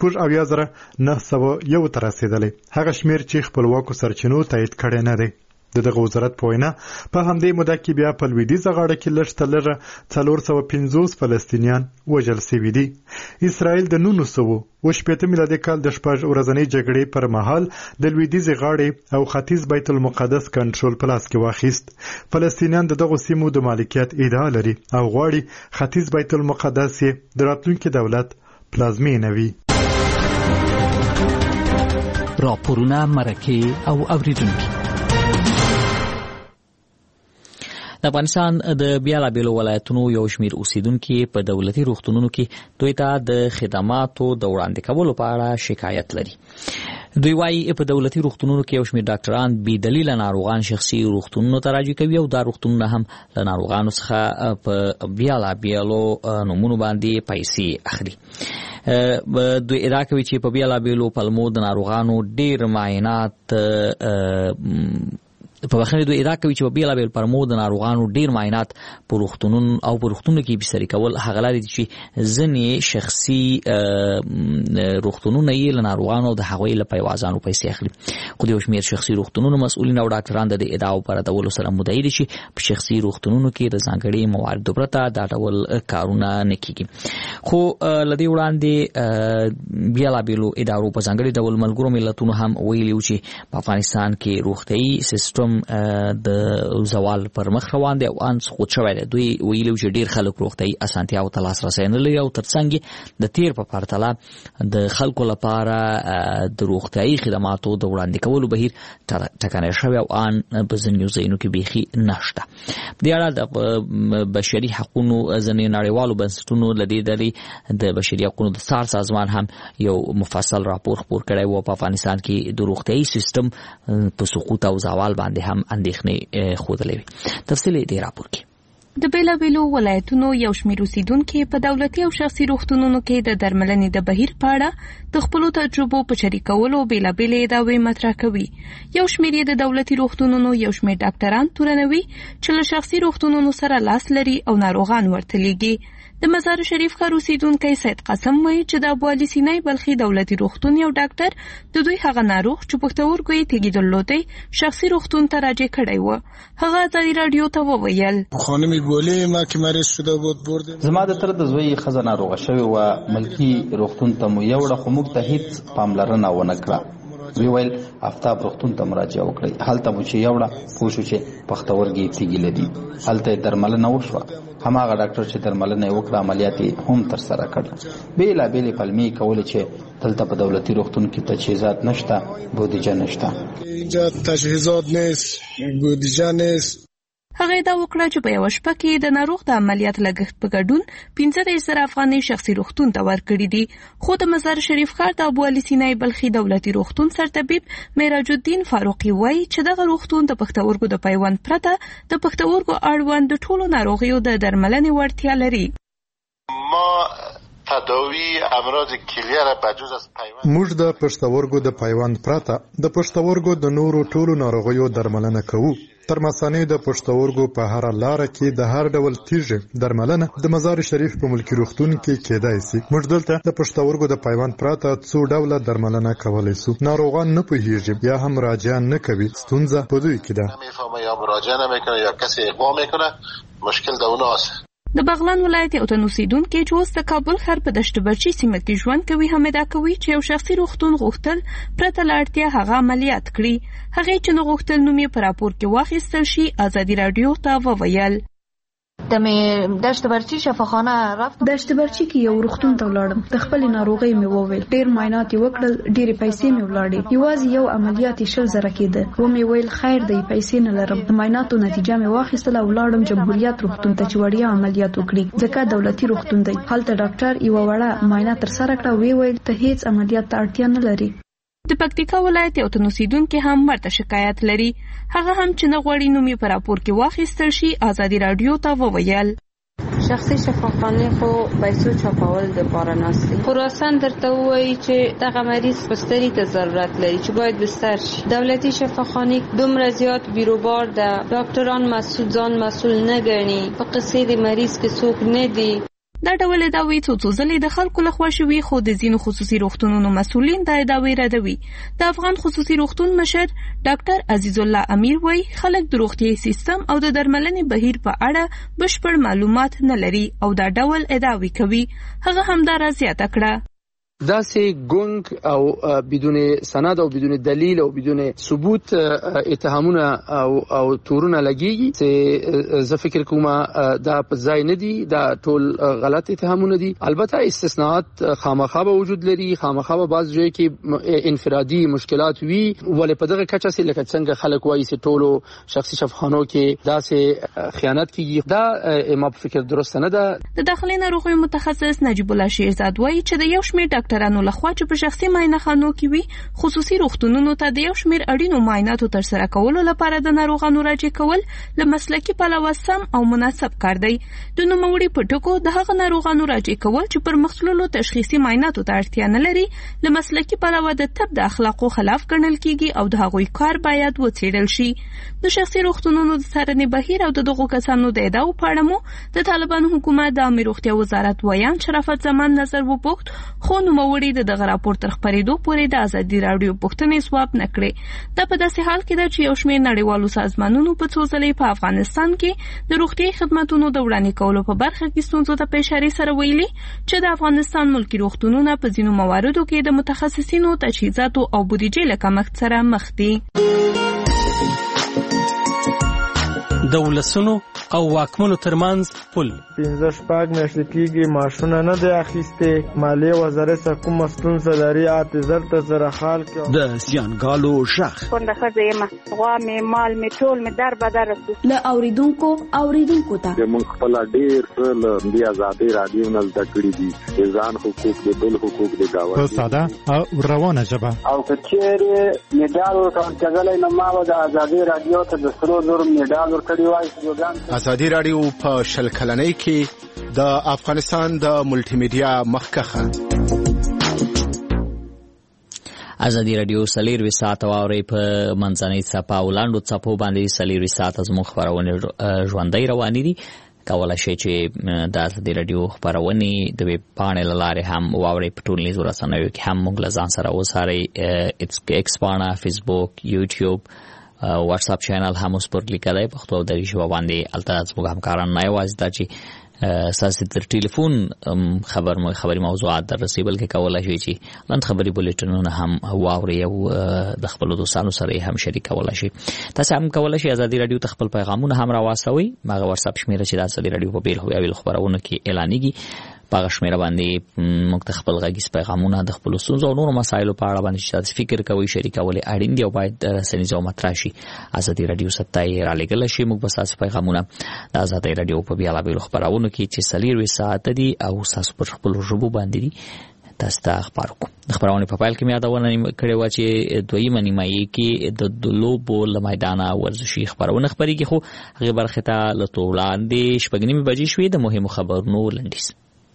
70,901 ته رسیدلی. هغه شمیر چې خپلواکو سرچینو تایید کړی نه دی. دغه وزارت په وینا په همدې موده کې بیا په لویدیځه غاړه کې لږ تر لږه 450 فلسطینیان وژل شوي دي. اسرائیل د 1918 میلادي کال د 6 ورځنۍ جګړې پر مهال د لویدیځې غاړې او ختیځ بیت المقدس کنټرول په لاس کې واخیست. فلسطینیان دغه سیمو د مالکیت ادعا لري او غواړي ختیځ بیت المقدس یې د راتلونکي دولت پلازمینه وي. راپورونه، مرکې او اوریدونکي. د افغانستان د بیلابیلو ولایتونو یو شمیر اوسیدونکي په دولتي روغتونونو کې دوی ته د خدماتو د وړاندې کولو په اړه شکایت لري. دوی وايي په دولتي روغتونونو کې یو شمیر ډاکټران بې دلیله ناروغان شخصي روغتونونو ته راجع کوي او دا روغتونونه هم له ناروغانو څخه په بیلابیلو نومونو باندې پیسې اخلي. دوی ادعا کوي چې په بیلابیلو پلمو د ناروغانو ډیر معاینات په وخت دوی ادعا کوي چې په بیلابیل پرمو د ناروغانو ډیر معاینات په روغتونونو او په روغتونونو کې بسري کول هغه لري چې ځینې شخصي روغتونونه یې له ناروغانو د هغوی له پیوازانو پیسې اخلي. خو د یو شمېر شخصي روغتونونو مسؤلین او ډاکټران د دې ادعاو په ردولو سره مدعي دي چې په شخصي روغتونونو کې د ځانګړي مواردو پرته دا ډول کارونه نه کیږي. خو له دې وړاندې بیلابیلو ادارو په ځانګړي ډول ملګرو ملتونو هم ویلي و چې په افغانستان کې روغتیايي سیستم د زوال پر مخ روان دی او ان خود شوی دی. دوی ویلي چې ډیر خلک روغتیايي اسانتیاو ته لاسرسی نه لري او ترڅنګ د تیر په پرتله د خلکو لپاره د روغتیايي خدماتو د وړاندې کولو بهیر ټکنی شوی او ان په ځینو ځایونو کې بیخي نشته. د اړه د بشري حقوقو ځینې نړیوالو بنسټونو له دې ډلې د بشري حقوقو د څار سازمان هم یو مفصل راپور خپور کړی و. په افغانستان کې د روغتیايي سیستم په سقوط او زوال باندې هم اندېښنې ښودلې وي. تفصیل دې راپور کې د بیلابیلو ولایتونو یو شمېر اوسیدونکي په دولتي او شخصي روغتونونو کې د درملنې د بهیر په اړه د خپلو تجربو په شریکولو بیلابیلې ادعاوې مطرح کوي. یو شمېر یې د دولتي روغتونونو یو شمېر ډاکټران تورنوي چې له شخصي روغتونونو سره لاس لري او ناروغان ورته لیږي. د مزار شریف ښار اوسیدونکی سید قاسم وایي چې د ابوعلي سینای بلخي دولتي روغتون یو ډاکټر د دوی هغه ناروغ چې پښتورګو یې تیږې درلودې شخصي روغتون ته راجع کړی و. هغه ازادي راډیو ته وویل خانم گلی ما که مریض شده بود بردیم. زما د تر د زوی ښځه ناروغه شوې وه، ملکي روغتون ته مو یوړه خو موږ ته هیڅ پاملرنه ونه کړه. وی ویل آفتاب روغتون ته مراجعه وکړئ. هلته مو چې یوړه پوه شو چې پښتورګي یې تیږې لري. هلته یې درملنه وشوه. هماغه ډاکټر چې درملنه یې وکړه عملیات یې هم ترسره کړل. بېلابېلې پلمې یې کولې چې دلته په دولتي روغتون کې تجهیزات نشته، بودیجه نشته. اینجا تجهیزات نیست، بودیجه نیست. هغه دا وکړه چې په یو شپه کې د ناروغ د عملیات لګښت په ګډون 15,000 افغانۍ شخصي روغتون ته ورکړي دي. خو د مزار شریف ښار د ابوعلي سینای بلخي دولتي روغتون سرطبیب معراج الدین فاروقي وایي چې دغه روغتون د پښتورګو د پیوند پرته د پښتورګو اړوند د ټولو ناروغیو د درملنې وړتیا لري. ما تداوی امراض کلیه را بجز از پیوند موږ د پښتورګو د پیوند پرته د پښتورګو د نورو ټولو ناروغیو درملنه کوو. تر مثانې د پښتورګو په هر لاره کې د هر ډول تیږې درملنه د مزار شریف په ملکي روغتون کې کېدای شي. موږ دلته د پښتورګو د پیوند پرته څو ډوله درملنه کولی شو. ناروغان نه پوهیږي یا هم مراجعه نه کوي. ستونزه په دوی کې ده. نمیفهمه یا مراجعه نمیکنه یا کسی اقدام میکنه، مشکل د اوناست. د بغلان ولایت یو تن اوسیدونکی چې اوس د کابل ښار په دشت برچي سیمه کې ژوند کوي هم ادعا کوي چې یو شخصي روغتون غوښتل پرته له اړتیا هغه عملیات کړي. هغې چې نه غوښتل نوم یې په راپور کې واخیستل شي ازادي راډیو ته وویل. دشت برچی شفاخانه رفتم. دشت برچی کې یو روغتون ته ولاړم. د خپل ناروغۍ مې وویل. ډېر معاینات یې وکړل، ډېرې پیسې مې ولاړې. یوازې یو عملیات 100,000 کېده. و مې ویل خیر دی، پیسې نه لرم. د معایناتو نتیجه مې واخیستله او ولاړم جمهوریت روغتون ته چې وړیا عملیات وکړي، ځکه دولتي روغتون دی. هلته ډاکټر یو وړه معاینه ترسره کړه، وی ویل ته هیڅ عملیات ته اړتیا نه لري. د پکتیکا ولایت یو تن اوسیدونکی هم ورته شکایت لري. هغه هم چې نه غواړي نوم یې په راپور کې واخیستل شي ازادي راډیو ته وویل. شخصي شفاخانه خو پیسو چاپول د پاره ناستي. خراسان درته وایي چې دغه مریض بستري ته ضرورت لري چې باید بستر شي. دولتي شفاخانه دومره زیات بیروبار ده، ډاکټران مسؤل ځان مسؤل نه ګڼي، په قصې د مریض کې څوک نه دی. دا ډول ادعاوې څو ځلې د خلکو لخوا شوي، خو د ځینو خصوصي روغتونونو مسؤلین دا ادعاوې ردوي. د افغان خصوصي روغتون مشر ډاکټر عزیز الله امیر وایي خلک د روغتیايي سیستم او د درملنې بهیر په اړه بشپړ معلومات نه لري او دا ډول ادعاوې کوي. هغه همدارا زیاته کړه. داسې ګونګ او بدون سند او بدون دلیل او بدون ثبوت اتهامونه او تورونه لګيږي چې زه فکر کوم دا په ځای نه دي، دا ټول غلط اتهامونه دي. البته استثناءات خامخا به وجود لري، خامخا به بعض ځای کې انفرادي مشکلات وي، ولې په دغه کچه سي لکه څنګه خلک وایي چې ټولو شخصي شفاخانو کې داسې خیانت کیږي. دا ما په فکر درست نه ده. د داخلي ناروغیو متخصص نجیب الله شیرزاد وایي چې د یو شمېر ډاکټرانو لخوا چې په شخصي معاینه خانو کې وي خصوصي روغتونونو ته د یو شمېر اړینو معایناتو ترسره کولو لپاره د ناروغانو راجع کول له مسلکي پلوه سم او مناسب کار دی. د نوموړي په ټکو د هغه ناروغانو راجع کول چې پر مخلولو تشخیصي معایناتو ته اړتیا نه لري له مسلکي پلوه د طب د اخلاقو خلاف ګڼل کیږي او د هغوی کار باید وڅېړل شي. د شخصي روغتونونو د څارنې بهیر او د دغو کسانو د ادعاو په اړه مو د طالبانو حکومت د عامه روغتیا وزارت ویان شرافت زمان نظر وپوښت، خو نوموړي د دغه راپور تر خپرېدو پورې د ازادي راډیو پوښتنې ځواب نه کړې. دا په داسې حال کې ده چې یو شمېر نړیوالو سازمانونو په څو ځلې په افغانستان کې د روغتیايي خدماتونو د وړاندې کولو په برخه کې ستونزو ته په اشارې سره ویلي چې د افغانستان ملکي روغتونونه په ځینو مواردو کې د متخصصینو تجهیزاتو او بودیجې له کمښت سره مخ دي. د ولسونو او واکمنو ترمنځ پل 15 میاشتې کېږي معاشونه نه دی اخیستې. مالیې وزارت څخه کومه ستونزه لري، اعتذار ته زره خال کې د زیانګالو ژغ کونډه ښځه یم، غوا مې مال مې ټول مې در بدر رسو له اوریدونکو ته موږ خپل ډېر له دې ازادي راډیو نه زده کړي دي ځان حقوق دي، بل حقوق دي دا په ساده او روانه ژبه. او کچېرې میډال ورکول کېدلای نو ما د ازادي راډیو ته د 300 میډال ورکړی وای. ازادي راډیو په 100 کلنۍ کې د افغانستان د ملټي میډیا مخکخه ازادي راډیو سلیروي ساعت واوري په منځنۍ صفه او لاندو صفو باندې سلیروي ساعت زموږ خبرونه ژوندۍ روانې دي. کولای شئ چې د ازادي رادیو خبرونه د ویب پاڼې له لارې هم واورئ. په ټولنیزو رسنیو کې هم موږ له ځان سره وڅارئ. ایکس پاڼه، فیسبوک، یوټیوب، واتس اپ چینل هم اوس پر لیکلای پښتو او دری ژبه باندې. البته زموږ همکاران نه یوازې دا چې ساسي تر ټلیفون خبري موضوعات در رسیدل کې کولای شي چې لاند خبري بولټنونه هم واوري او د خپل دوستانو سره هم شریک کولای شي. تاسو هم کولای شئ ازادي رادیو ته خپل پیغامونه هم راوستوي. ماغه واتس اپ شمیره چې د ازادي رادیو په بیل هویل خبرونه کې اعلانېږي په شمیره باندې موږ خپل غږیز پیغامونه د خپل ستونزو او نورو مسایلو په اړه باندې چې تاسو فکر کوئ شریکول اړین دی او باید رسنیزو مطرح شي. ازادي رادیو ستای را لګل شي. موږ به تاسو پیغامونه د ازادي رادیو په بیل خبرونه کې چې سلیروي ساعت دي او تاسو په خپل ژبه باندې دي تاسو ته خبر کوم. د خبرونه په پایل کې مې یادونه کړې و چې دویمه نیمایي کې د لوبو له میدانه ورزشي خبرونه خبريږي، خو هغه برخه ته لته وړاندې شپږنیمه بجې شوې. د مهمو خبرونو لنډیز.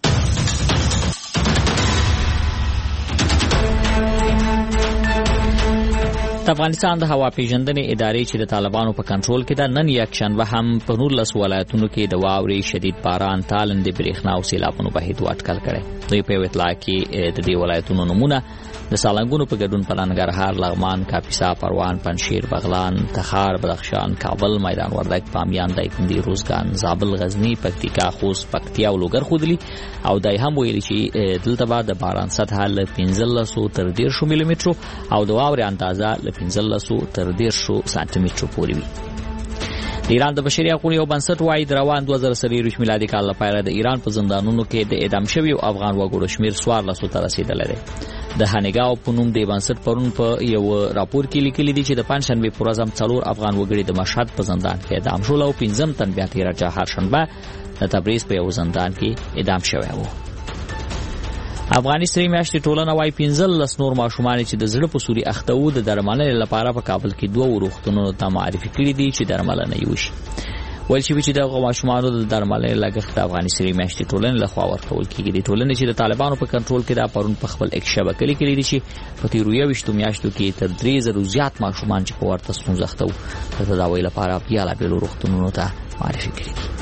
د افغانستان د هوا پیژندنې ادارې چې د طالبانو په کنټرول کې ده نن یک شنبه هم په 19 ولایتونو کې د واورې شدید باران، تالندې، برېښنا او سیلابونو بهیر اټکل کړي. دوی په اطلاع کې د دې ولایتونو نمونه د سالنګونو په ګډون په ننګرهار، لغمان، کاپیسا، پروان، پنجشیر، بغلان، تخار، بدخشان، کابل، میدان وردګ، بامیان، دایکنډي، روزګان، زابل، غزنی، پکتیکا، خوست، پکتیا او لوګر خودلی او دای هم ویلي چې دلته بعد د باران سطح له 1500 تر 150 ملي مترو او د واورې اندازه له 1500 تر 150 سانتي مترو پورې وي. د ایران د بشري حقوقو یو بنسټ وايي د روان 2023 میلادي کال لپاره د ایران په زندانونو کې د اعدام شویو افغان وګړو شمیر 1400 ته رسیدلی دی. د هانګاو په نوم د بنسټ پرون په یو راپور کې لیکلي دي چې د پنځشنبه پر ورځ 4 افغان وګړي د مشهد په زندان کې اعدام شول او 15 تن بیا تیر جهار شنبه د تبریز په یو زندان کې اعدام شوی وو. افغاني سری میاشتې ټولنه وايي 15 نور ماشومان چې د زړه په سوري اخته وو د درملنې لپاره په کابل کې 2 روغتونونو ته معرفي کړي دي چې درملنه یې وشي. ویل شوی چې د ماشومانو د درملنې لګښت د افغاني سری میاشتې ټولنې لخوا ورکول کیږي. د ټولنې چې د طالبانو په کنټرول کې دا پرون په خپل ایک شبکې لیکلي دي چې په تیرو 20 میاشتو کې تر 3000 زیات ماشومان چې په ورته ستونزه اخته وو د تداوی لپاره بیل روغتونونو ته معرفي کړي دي.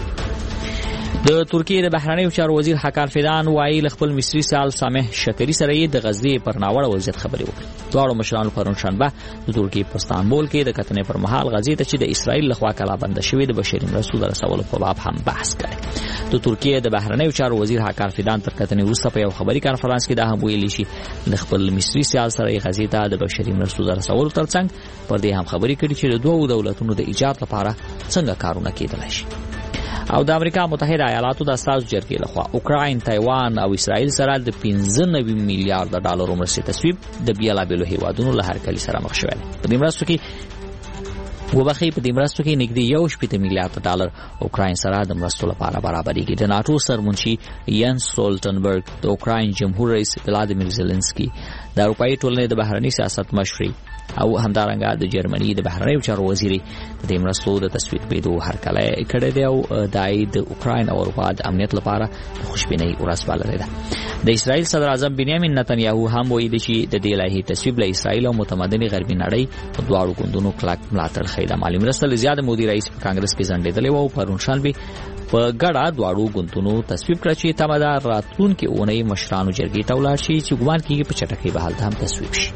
د ترکیه د بهرنیو چارو وزیر حکان فیدان وايي خپل مصری سال سامح شکری سره د غزې پر ناوړه وضعیت خبري وکړه. دواړو مشرانو پرون شنبه د ترکیه په استانبول کې د کتنې پر مهال غزې ته چې د اسرائیل لخوا کلابند شوې د بشري مرستو د رسولو په باب هم بحث کړي. د ترکیه د بهرنیو چارو وزیر حکان فیدان تر کتنې وروسته په یو خبري کانفرنس کې دا هم ویلي چې د خپل مصری سال سره غزې ته د بشري مرستو د رسولو ترڅنګ پر دې هم خبري کړي چې د دوه دولتونو د ایجاد لپاره څنګه کارونه کېدلای شي. او د امریکا متحده ایالاتو د استازو جرګې لخوا اوکراین، تایوان او اسرائیل سره د 95 میلیارډ ډالر مرستې تصویب د بیلابیلو هیوادونو له هرکلي سره مخ شوی. په دې مرستو کې نږدې 1.8 میلیارډ ډالر اوکراین سره د مرستو لپاره برابرېږي. د ناتو سرمنشي ینس سټولټنبرګ، د اوکراین جمهور رئیس ولادیمیر زيلنسکي، د اروپאי ټولنې د بهرنی سیاست مشري او همدارنګه د جرمني د بهرنیو چارو وزیر د مرستو د تصویب پیدو هرکله کړی دی او د اوکراین او اروپا د امنیت لپاره خوشبینۍ ورځ بللې ده. د اسرائیل صدر اعظم بنیامین نتنیاهو هم وایي چې د دې لایحې تصویب له اسرائیل او متمدنې غربي نړۍ په دواړو ګوندونو کلک ملاتړ کوي. د مالی مرستې زیاده مودي رئیس په کانګرس کې ځنډېدلی و او پرون شنبه په ګډه دواړو ګوندونو تصویب کړ چې تمدار راتلونکي اونۍ مشرانو جرګې ته ولاړ شي چې ګومان کېږي په چټکۍ به هلته هم تصویب شي.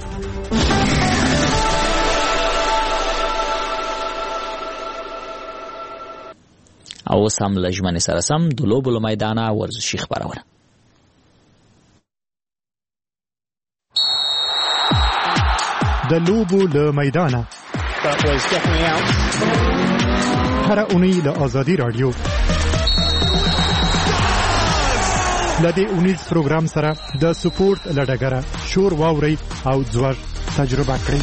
او سم لجمن سره سم د لوبو له میدانه ورزشي خبرونه. د لوبو له میدانه هر اونۍ د ازادي رادیو لدې اونیز پروګرام سره د سپورت لډګره شور واوري او ځوړ تجربه کړئ.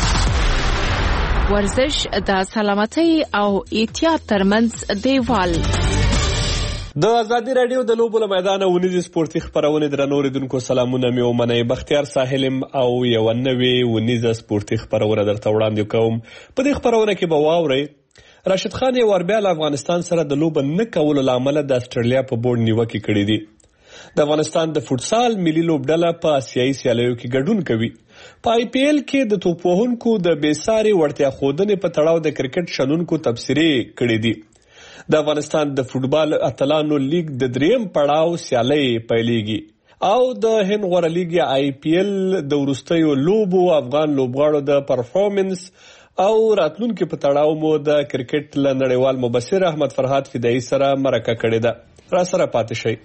ورزش د سلامتۍ او احتیاط ترمنځ دیوال. د ازادي رادیو د لوبو له میدانه ونیز سپورتي خبرونه درنو ریدونکو سلامونه مې ومنئ. بختیار ساحلم او یو نوې ونیز سپورتي خبرونه درته وړاندې کوم. په دې خبرونه کې به واورئ راشد خان یو ور بیا افغانستان سره د لوب نه کولو لامل د استرالیا په بورډ نیوکه کړې دي. د افغانستان د فوتسال ملي لوبډله په آسیایي سیالیو کې ګډون کوي. په آی پی ایل کې د توپ وهونکو د بیساري وړتیا ښودنې په تړاو د کرکټ شنونکو تبصرې کړې دي. د افغانستان د فوټبال اتلانو لیگ د دریم پړاو سیالي پیلېږي او د هند غوره لیگ IPL د وروستیو لوبو افغان لوبغاړو د پرفارمنس او راتلونکو په تړاو مو د کرکټ له نړیوال مبصر احمد فرهاد فدایي سره مرکه کړې ده. را سره پاتې شئ.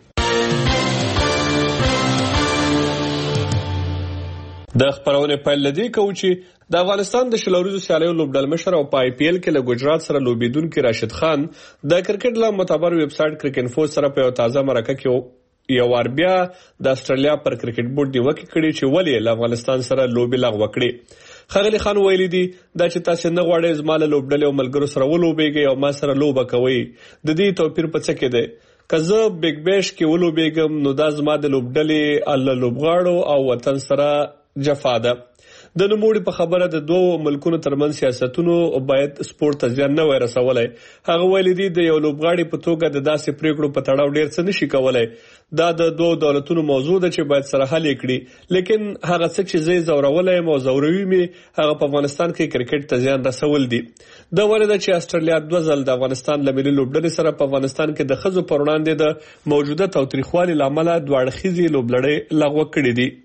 د خبرونه پیل لدی کوي چې د افغانستان د شلوریزو سیالیو لوبډل مشر او په IPL کې له ګجرات سره لوبیدونکو راشد خان د کرکټ له معتبر ویب سټ کرکټ سره په تازه مرکه کې یو وار بیا د استرالیا پر کرکټ بورډ نیوکه کړې چې ولې له افغانستان سره لوبي لغوه کړې. خغلی خان ویلي دي دا چې تاسو نه غواړئ زماله لوبډل او ملګرو سره ولوبېږئ او ما سره لوبه کوي. د دې توپیر په څه کې دی؟ که زه بیگ بیش کې ولوبېږم نو دا زما د لوبډلې الله لوبغاړو او وطن سره جفا ده. د نوموړي په خبره د دوه ملکونو ترمن سیاستونو باید سپورت ته ځان نه ورسولای. هغه ویل دي د یو لوبغاړي په توګه د داسې پریکړو په تړاو ډیر څه نشي کولای. دا د دوه دولتونو موضوع ده چې باید سره حل کړي. لیکن هغه څه چې زه زورولای مو زوروي می هغه په افغانستان کې کرکټ ته ځان رسول دي. دا ورته چې استرالیا دوه ځل د افغانستان له ملي لوبډلې سره په افغانستان کې د خزو پر وړاندې د موجوده تاوتریخوالي لامل دوه اړخیزي لوبلړۍ لغوه کړې دي.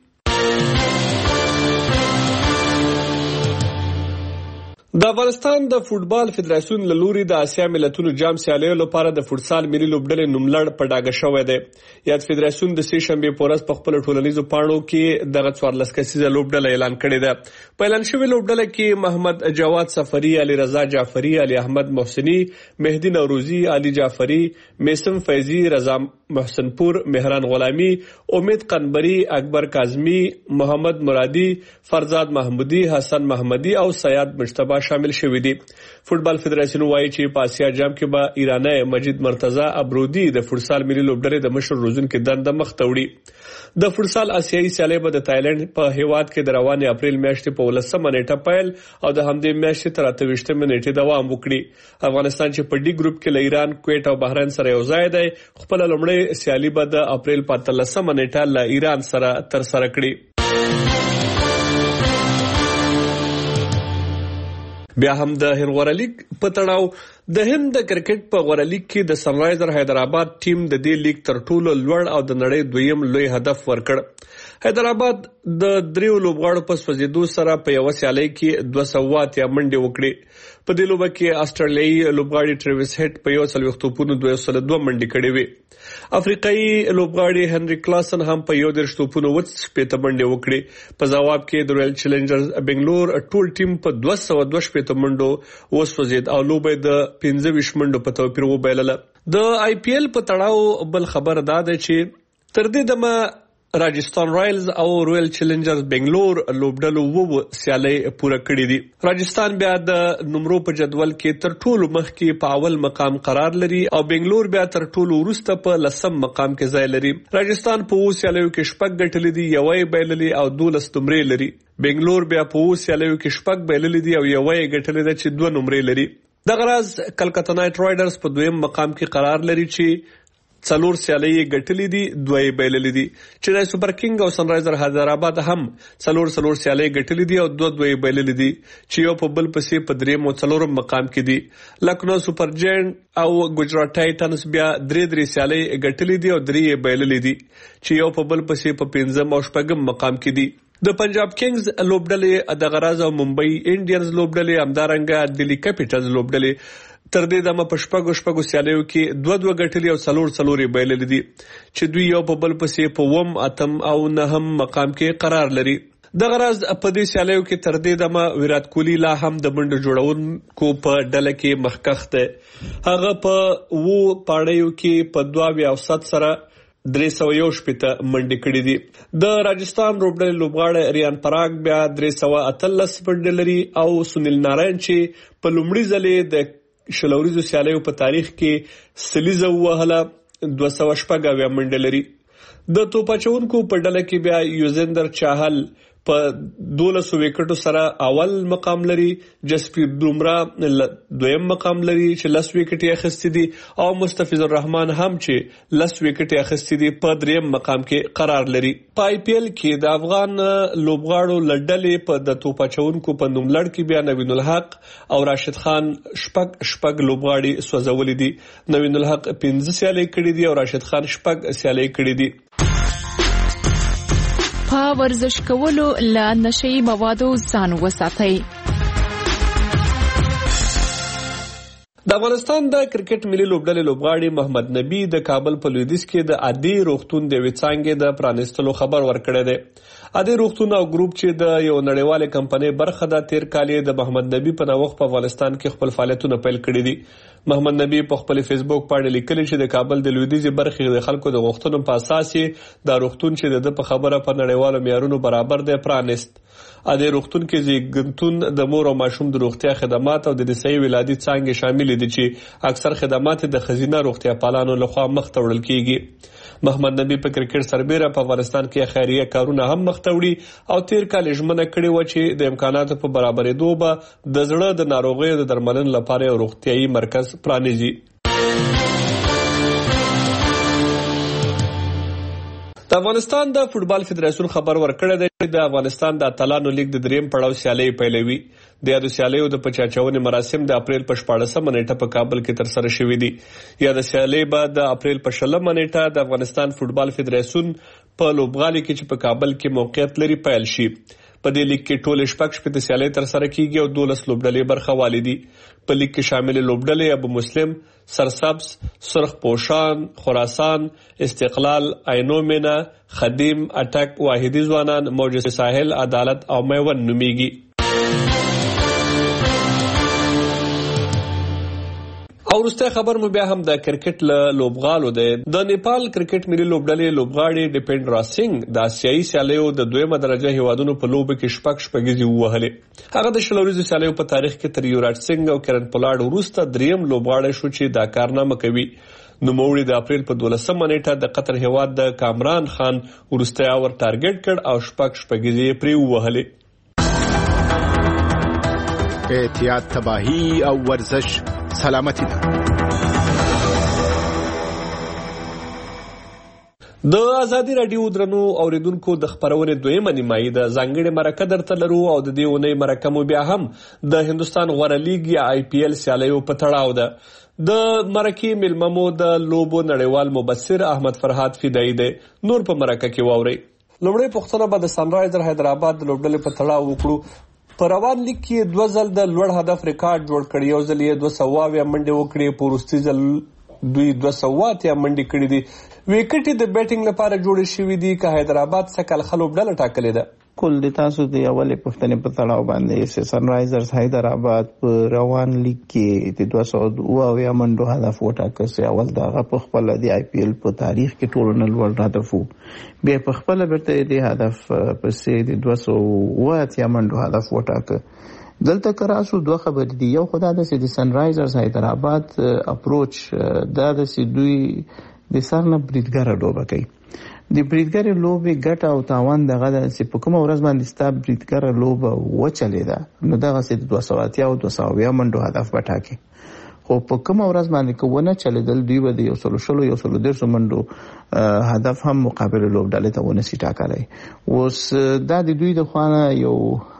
د افغانستان د فوټبال فدراسیون له لوري د اسیا ملتونو جام سیالیو لپاره د فوټسال ملي لوبډلې نوملړ په ډاګه شوی دی. یاد فدراسیون د سې شنبه په ورځ په خپل ټولنیزو پاڼو کې دغه 14 کسیزه لوبډله اعلان کړې ده. په اعلان شوی لوبډله کې محمد جواد سفری، علي رضا جعفری، علي احمد محسنی، مهدی نوروزی، علي جعفری، میسم فیضی، رضا محسن پور، مهران غلامی، امید قنبری، اکبر کاظمی، محمد مرادی، فرزاد محمودی، حسن محمدی او سیاد مجتبی شامل شوی دي. فوټبال فدراسیون وایي چې په اسیا جام کې به ایرانی مجید مرتضی ابرودی د فوټسال ملي لوبډلې د مشر روزونکو دنده مخ ته وړي. د فوټسال آسیایي سیالي به د تایلند په هیواد کې د روانې اپریل میاشتې په 19 نیټه پیل او د همدې میاشتې تر 28 نیټې دوام وکړي. افغانستان چې په ډي ګروپ کې له ایران، کویت او بحرین سره یو ځای دی، خپل لومړی سیالي به د اپریل په 13 نیټه له ایران سره تر سره کړي. بیا هم د هند غوره لیگ په تړاو د هند د کرکټ په غوره لیگ کې د سنرایزر حیدرآباد ټیم د دې لیگ تر ټولو لوړ او د نړۍ دویم لوی هدف ورکړ. حیدرآباد د دریو لوبغاړو په سوځېدو سره په یو سیالي کې 208 منډې وکړې. په دې لوبه کې استرالیایي لوبغاړي ټریویس هیټ په 102 منډې کړې وې. افریقایي لوبغاړي هنري کلاسن هم په 110 منډې وکړې. په جواب کې د رویل چیلنجرز بنگلور ټول ټیم په 222 منډو وسوځید او لوبه د 15 منډو په توپیر وبایلله. د IPL په تړاو بل خبر دا ده چې تر دې دمه راجستان رایلز او رویل چیلنجرز بنگلور لوبډلو وو سیالي پوره کړې دي. راجستان بیا د نمرو په جدول کې تر ټولو مخکې په اول مقام قرار لري او بنگلور بیا تر ټولو وروسته په 10 مقام کې ځای لري. راجستان په وو سیالیو کې شپږ ګټلې دي، یوې بایللې او 12 نمرې لري. بنگلور بیا په وو سیالیو کې شپږ بایللې دي او یوې ګټلې ده چې 2 نمرې لري. دغه راز کلکته نایټ رایډرز په دویم مقام کې قرار لري چې 4 سیالي ګټلې دي، 2 بایللې دي. چې د سپر کینګ او سنرایزر حیدرآباد هم 4 سیالي ګټلې دي او 2 بایللې دي چې یو په بل پسې په دریم او 4 مقام کې دي. لکنو سپر جاینټ او ګجرات ټایټنز بیا 3 سیالي ګټلې دي او 3 بایللې دي چې یو په بل پسې په 15 او 16 مقام کې دي. د پنجاب کینگز لوبډلې د غراز او ممبئی انډینز لوبډلې همدارنګه دلی کیپټلز لوبډلې تر دې دمه په شپږو سیالیو کې 2 ګټلې او 4 بایللې دي چې دوی یو په بل پسې په 8 او 9 مقام کې قرار لري. د غراز په دې سیالیو کې تر دې دمه ویرات کوهلی لا هم د منډو جوړونکو په ډله کې مخکښ دی. هغه په 2 پاړیو کې په 2 سره 318 منډې کړې دي. د راجستان لوبډلې لوبغاړی ریان پراګ بیا 318 منډې لري او سنیل ناراین چې په لومړي ځل د شلوریزو سیالیو په تاریخ کې سلیزه وهله 214 منډې لري. د توپاچونکو په ډله کې بیا یوزندر چاهل په 12 وکټو سره اول مقام لري. جسپریت بومرا دویم مقام لري چې 10 وکټ یې اخیستي دي او مستفیض الرحمن هم چې 10 وکټ یې اخیستي دي په دریم مقام کې قرار لري. په آی پی ایل کې د افغان لوبغاړو لړډلې په د توپاچونکو په نوم لړ کې بیا نوین الحق او راشد خان شپږ لوبغاړي سوځولي دي. نوین الحق 15 سیالۍ کړې دي او راشد خان 6 سیالۍ کړې دي. په ورزش کولو له نشئی موادو ځان وساتئ. د افغانستان د کرکټ ملي لوبډلې لوبغاړي محمد نبی د کابل په لویدیځ کې د عادي روغتون د وڅانګې د پرانستلو خبر ورکړی دی. عادي روغتون او ګروپ چې د یو نړیوالې کمپنۍ برخه ده تیر کال د محمد نبی په نوښت په افغانستان کې خپل فعالیتونه پیل کړي دي. محمد نبی په خپل فیسبوک باندې لیکلي چې د کابل د لویدیځ برخې د خلکو د غوښتنو په اساس د روغتون چې د په خبره په نړیوالو معیارونو برابر دی پرانست. عادي روغتون کې زیږنتون د مور او ماشوم د روغتیا خدمات او د نسایي ولادي څانګې شامل دي چې اکثر خدمات د ښځینه روغتیا پالانو لخوا مخ ته وړل کیږي. محمد نبی په کرکټ سربېره په افغانستان کې خیریه کارونه هم مخ ته وړي او تیر کال ژمنه کړې و چې د امکاناتو په برابرېدو به د زړه د ناروغیو د درملنې لپاره یو روغتیايي مرکز پرانیزي. د افغانستان د فوټبال فدراسیون خبر ورکړی دی چې د افغانستان د اتلانو لیګ د دریم پړاو سیالۍ پیلوي. د یادو سیالیو د پچاچونې مراسم د اپریل په 14 نیټه په کابل کې ترسره شوي دي. یا د سیالۍ بعد د اپریل په 16 نیټه د افغانستان فوټبال فدراسیون په لوبغالي کې چې په کابل کې موقعیت لري پیل شي. په دې لیګ کې ټول 6 سیالۍ ترسره کیږي او 12 لوبډلې برخه والي دي. په لیګ کې شامل لوبډلې ابو مسلم، سرسبز، سرخ پوشان، خراسان، استقلال، عینو مینا، خدیم، اټک، واحدی ځوانان، موج ساحل، عدالت او میون نومیږي. او وروسته خبر مو بیا هم د کرکټ له لوبغالو دی. د نیپال کرکټ ملي لوبډلې لوبغاړي ډیپندرا سنگ د آسیایي سیالیو د 2 درجه هیوادونو په لوبو کې شپږیزې ووهلې. هغه د شلوریزو سیالیو په تاریخ کې تر یوراج سنگ او کرن پولاډ وروسته دریم لوبغاړی شو چې دا کارنامه کوي. نوموړي د اپریل په 12 نیټه د قطر هیواد د کامران خان وروسته اور ټارګټ کړ او شپږیزې پرې ووهلې. احتیاط، تباہی او ورزش سلامتی ده. د ازادي رادیو درنو اوریدونکو د خبرونې دویمه نیمایي د ځانګړي مرکه درته لرو او د دې اونۍ مرکه مو بیا هم د هندستان غوره لیګ یا آی پی ایل سیالیو په تړاو ده. د مرکې ملممو د لوبو نړیوال مبصر احمد فرهاد فدایي دی. نور په مرکه کې واورئ. لومړی پوښتنه به د سنرایزر حیدرآباد د لوبډلې په تړاو وکړو. په روان لیګ کې 2 ځل د لوړ هدف ریکارډ جوړ کړی. یو ځل یې 200 منډې وکړې، په وروستي ځل دوی 200 منډې کړې دي. وکټې د بیټینګ لپاره جوړې شوې دي که حیدرآباد څخه کلخه لوبډله ټاکلې ده. کل د تاسو د اولې پوښتنې په تړاو باندې سنرایزرز حیدرآباد په روان لیګ کې د 200 منډو هدف وټاکه چې اول دغه په خپل د آی پی ایل په تاریخ کې ټول نه لوړ هدف وو. بیا په خپل برته د هدف پسې د 200 منډو هدف وټاکه. دلته کراسو 2 خبرې دي. یو خدای د سنرایزرز حیدرآباد اپروچ دا د دوی د سرنه بریدګر لوبه کوي. د بریدګر لوبې ګټه او تاوان دغه چې په کوم ورځ باندې ستا بریدګر لوبه وچلېده نو دغه چې 200 او 200 منډو هدف وټاکي. خو په کوم ورځ باندې کوونه چلیدل دوی به د 110 منډو هدف هم مقابل لوبډلې ته ونسی ټاکلی. اوس دا د دوی د خوانه یو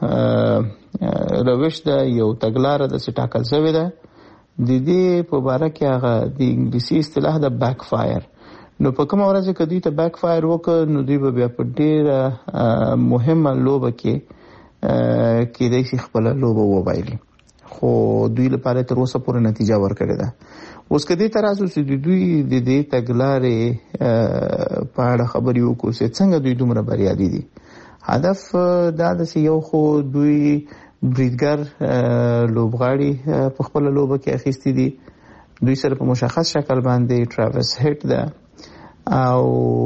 روش ده، یو تګلاره ده چې ټاکل شوې ده. د دې په باره کې هغه د انګلیسي اصطلاح د بیک فایر. نو په کوم ورځ کې دوی ته بیک فایر وکړ نو دوی به بیا په ډېره مهمه لوبه کې کېدای شي خپله لوبه وبایلي. خو دوی لپاره تر اوسه پورې نتیجه ورکړې ده. اوس که دې ته راسو چې دوی د دې تګلارې په اړه خبرې وکړو چې څنګه دوی دومره بریالي دي. هدف دا ده چې یو خو دوی بریدګر لوبغاړي په خپله لوبه کې اخیستي دي. دوی سره په مشخص شکل باندې ټراویس هیټ ده او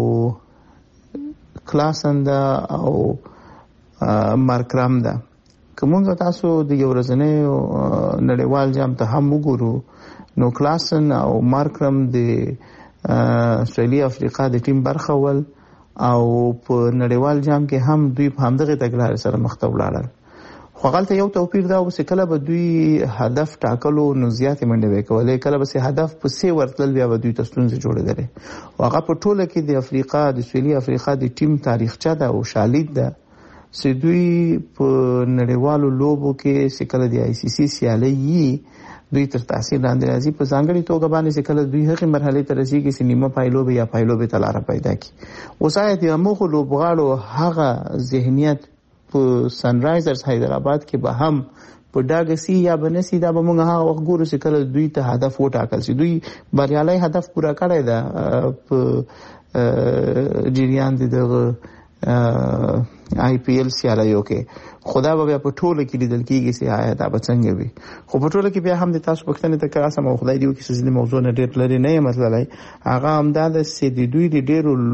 کلاسن ده او مارکرام ده. که مونږ تاسو د یو ورځنی نړیوال جام ته هم وګورو نو کلاسن او مارکرام د استرالیا افریقا د ټیم برخه ول او په نړیوال جام کې هم دوی په همدغه تګلارې سره مخ ته ولاړل. خو هغلته یو توپیر دا و چې کله به دوی هدف ټاکلو نو زیاتې منډې به یې کولې، کله به هدف پسې ورتلل بیا به دوی ته ستونزې جوړېدلې. هغه په ټوله کې د افریقا د سویلي افریقا د ټیم تاریخچه ده او شالید ده چې دوی په نړیوالو لوبو کې چې کله د آی سی سی سیالۍ یي دوی تر تاثیر لاندې راځي، په ځانګړې توګه باندې چې کله دوی هغې مرحلې ته رسېږي چې نیمه پایلوبې یا پایلوبې ته لاره پیدا کړي. اوس آیا د همغو لوبغاړو هغه ذهنیت په سنرایزرز حیدرآباد کې به هم په ډاګه سي یا به نسي، دا به موږ هغه وخت ګورو چې کله دوی ته هدف وټاکل شي. دوی بریالی هدف پوره کړی ده په جریان دغه آی پی ایل سیالیو کې، خدا به بیا په ټوله کې لیدل کېږي چې آیا دا به څنګه وي. خو په ټوله کې بیا هم د تاسو پوښتنې ته قسم او خدای دې وکړي چې زه د موضوع نه ډېر لرې نه یم تللی، هغه همدا ده چې د دوی د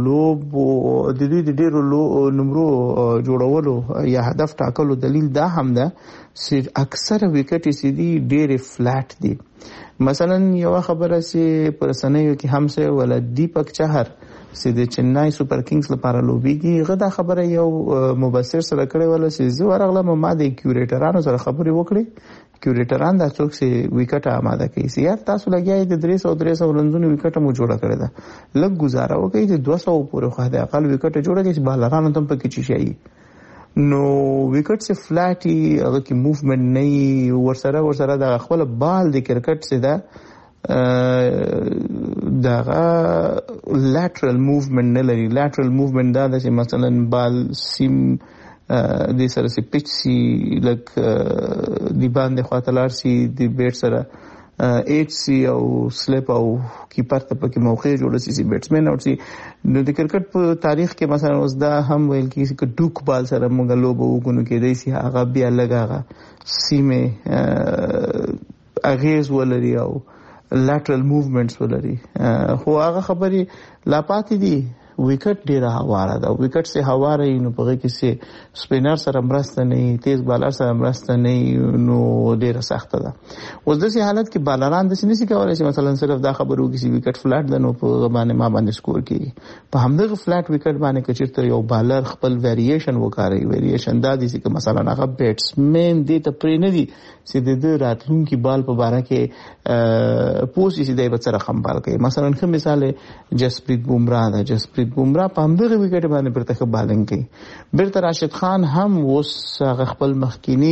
ډېرو نمرو جوړولو یا هدف ټاکلو دلیل دا هم ده چې اکثره وکټې چې دي ډېرې فلیټ دي. مثلا یوه خبره چې په رسنیو کې هم څه ولا دیپک چهر چې د چنای سوپر کینګز لپاره لوبېږي، هغه دا خبره یو مبصر سره کړې وله چې زه ورغلم ما د کیوریټرانو سره خبرې وکړې. کیوریټران دا څوک چې ویکټه آماده کوي چې یار تاسو لګیا د 300 رنزونو ویکټه مو جوړه کړې ده، لږ ګزاره وکړئ د 200 پورې خو د اقل ویکټه جوړه کړئ چې بالرانو ته پکې چی شي. نو ویکټ سے فلیټي هغه کې موومنت نه ورسره د خپل بال د کرکټ سے دا دغه لاترل موومنت نه لري. لاترل موومنت دا چې مثلا بال سیم د سره سي پچ سي لک دی باندې خاطلار سي د بیټ سره ایچ سی او سلیپ او کیپر ته پکې موقع جوړ سي بیټسمن او سي. نو د کرکټ په تاریخ کې مثلا اوس دا هم ویل کیږي چې ډوک بال سره موږ لوبو وګونو کېدای شي هغه بیا لګاغه سیمه اغیز ولري او lateral movements ولري. خو هغه خبرې لا پاتې دي وکټ ډیره هواره ده، وکټ سه هواره نو په کې سه سپینر سره مرسته نه، تیز بالر سره مرسته نه، نو ډیره سخته ده. اوس د سې حالت کې بالران د سې نشي کولای چې مثلا صرف دا خبرو کې چې وکټ فلټ ده نو په باندې ما باندې سکور کیږي. په همدغه فلټ وکټ باندې کې چیرته یو بالر خپل ویریشن وکړي، ویریشن دا دي چې مثلا هغه بیټسمن دې ته پرې نه دي چې د راتلونکي بال په باره کې پوسې چې دای په سره خمبال کوي. مثلا کوم مثال جسپریت بومرا ده، جسپریت بومرا په همدغه وکټ باندې پرته بالنګ کوي. بیرته راشد خان هم اوس خپل مخکینی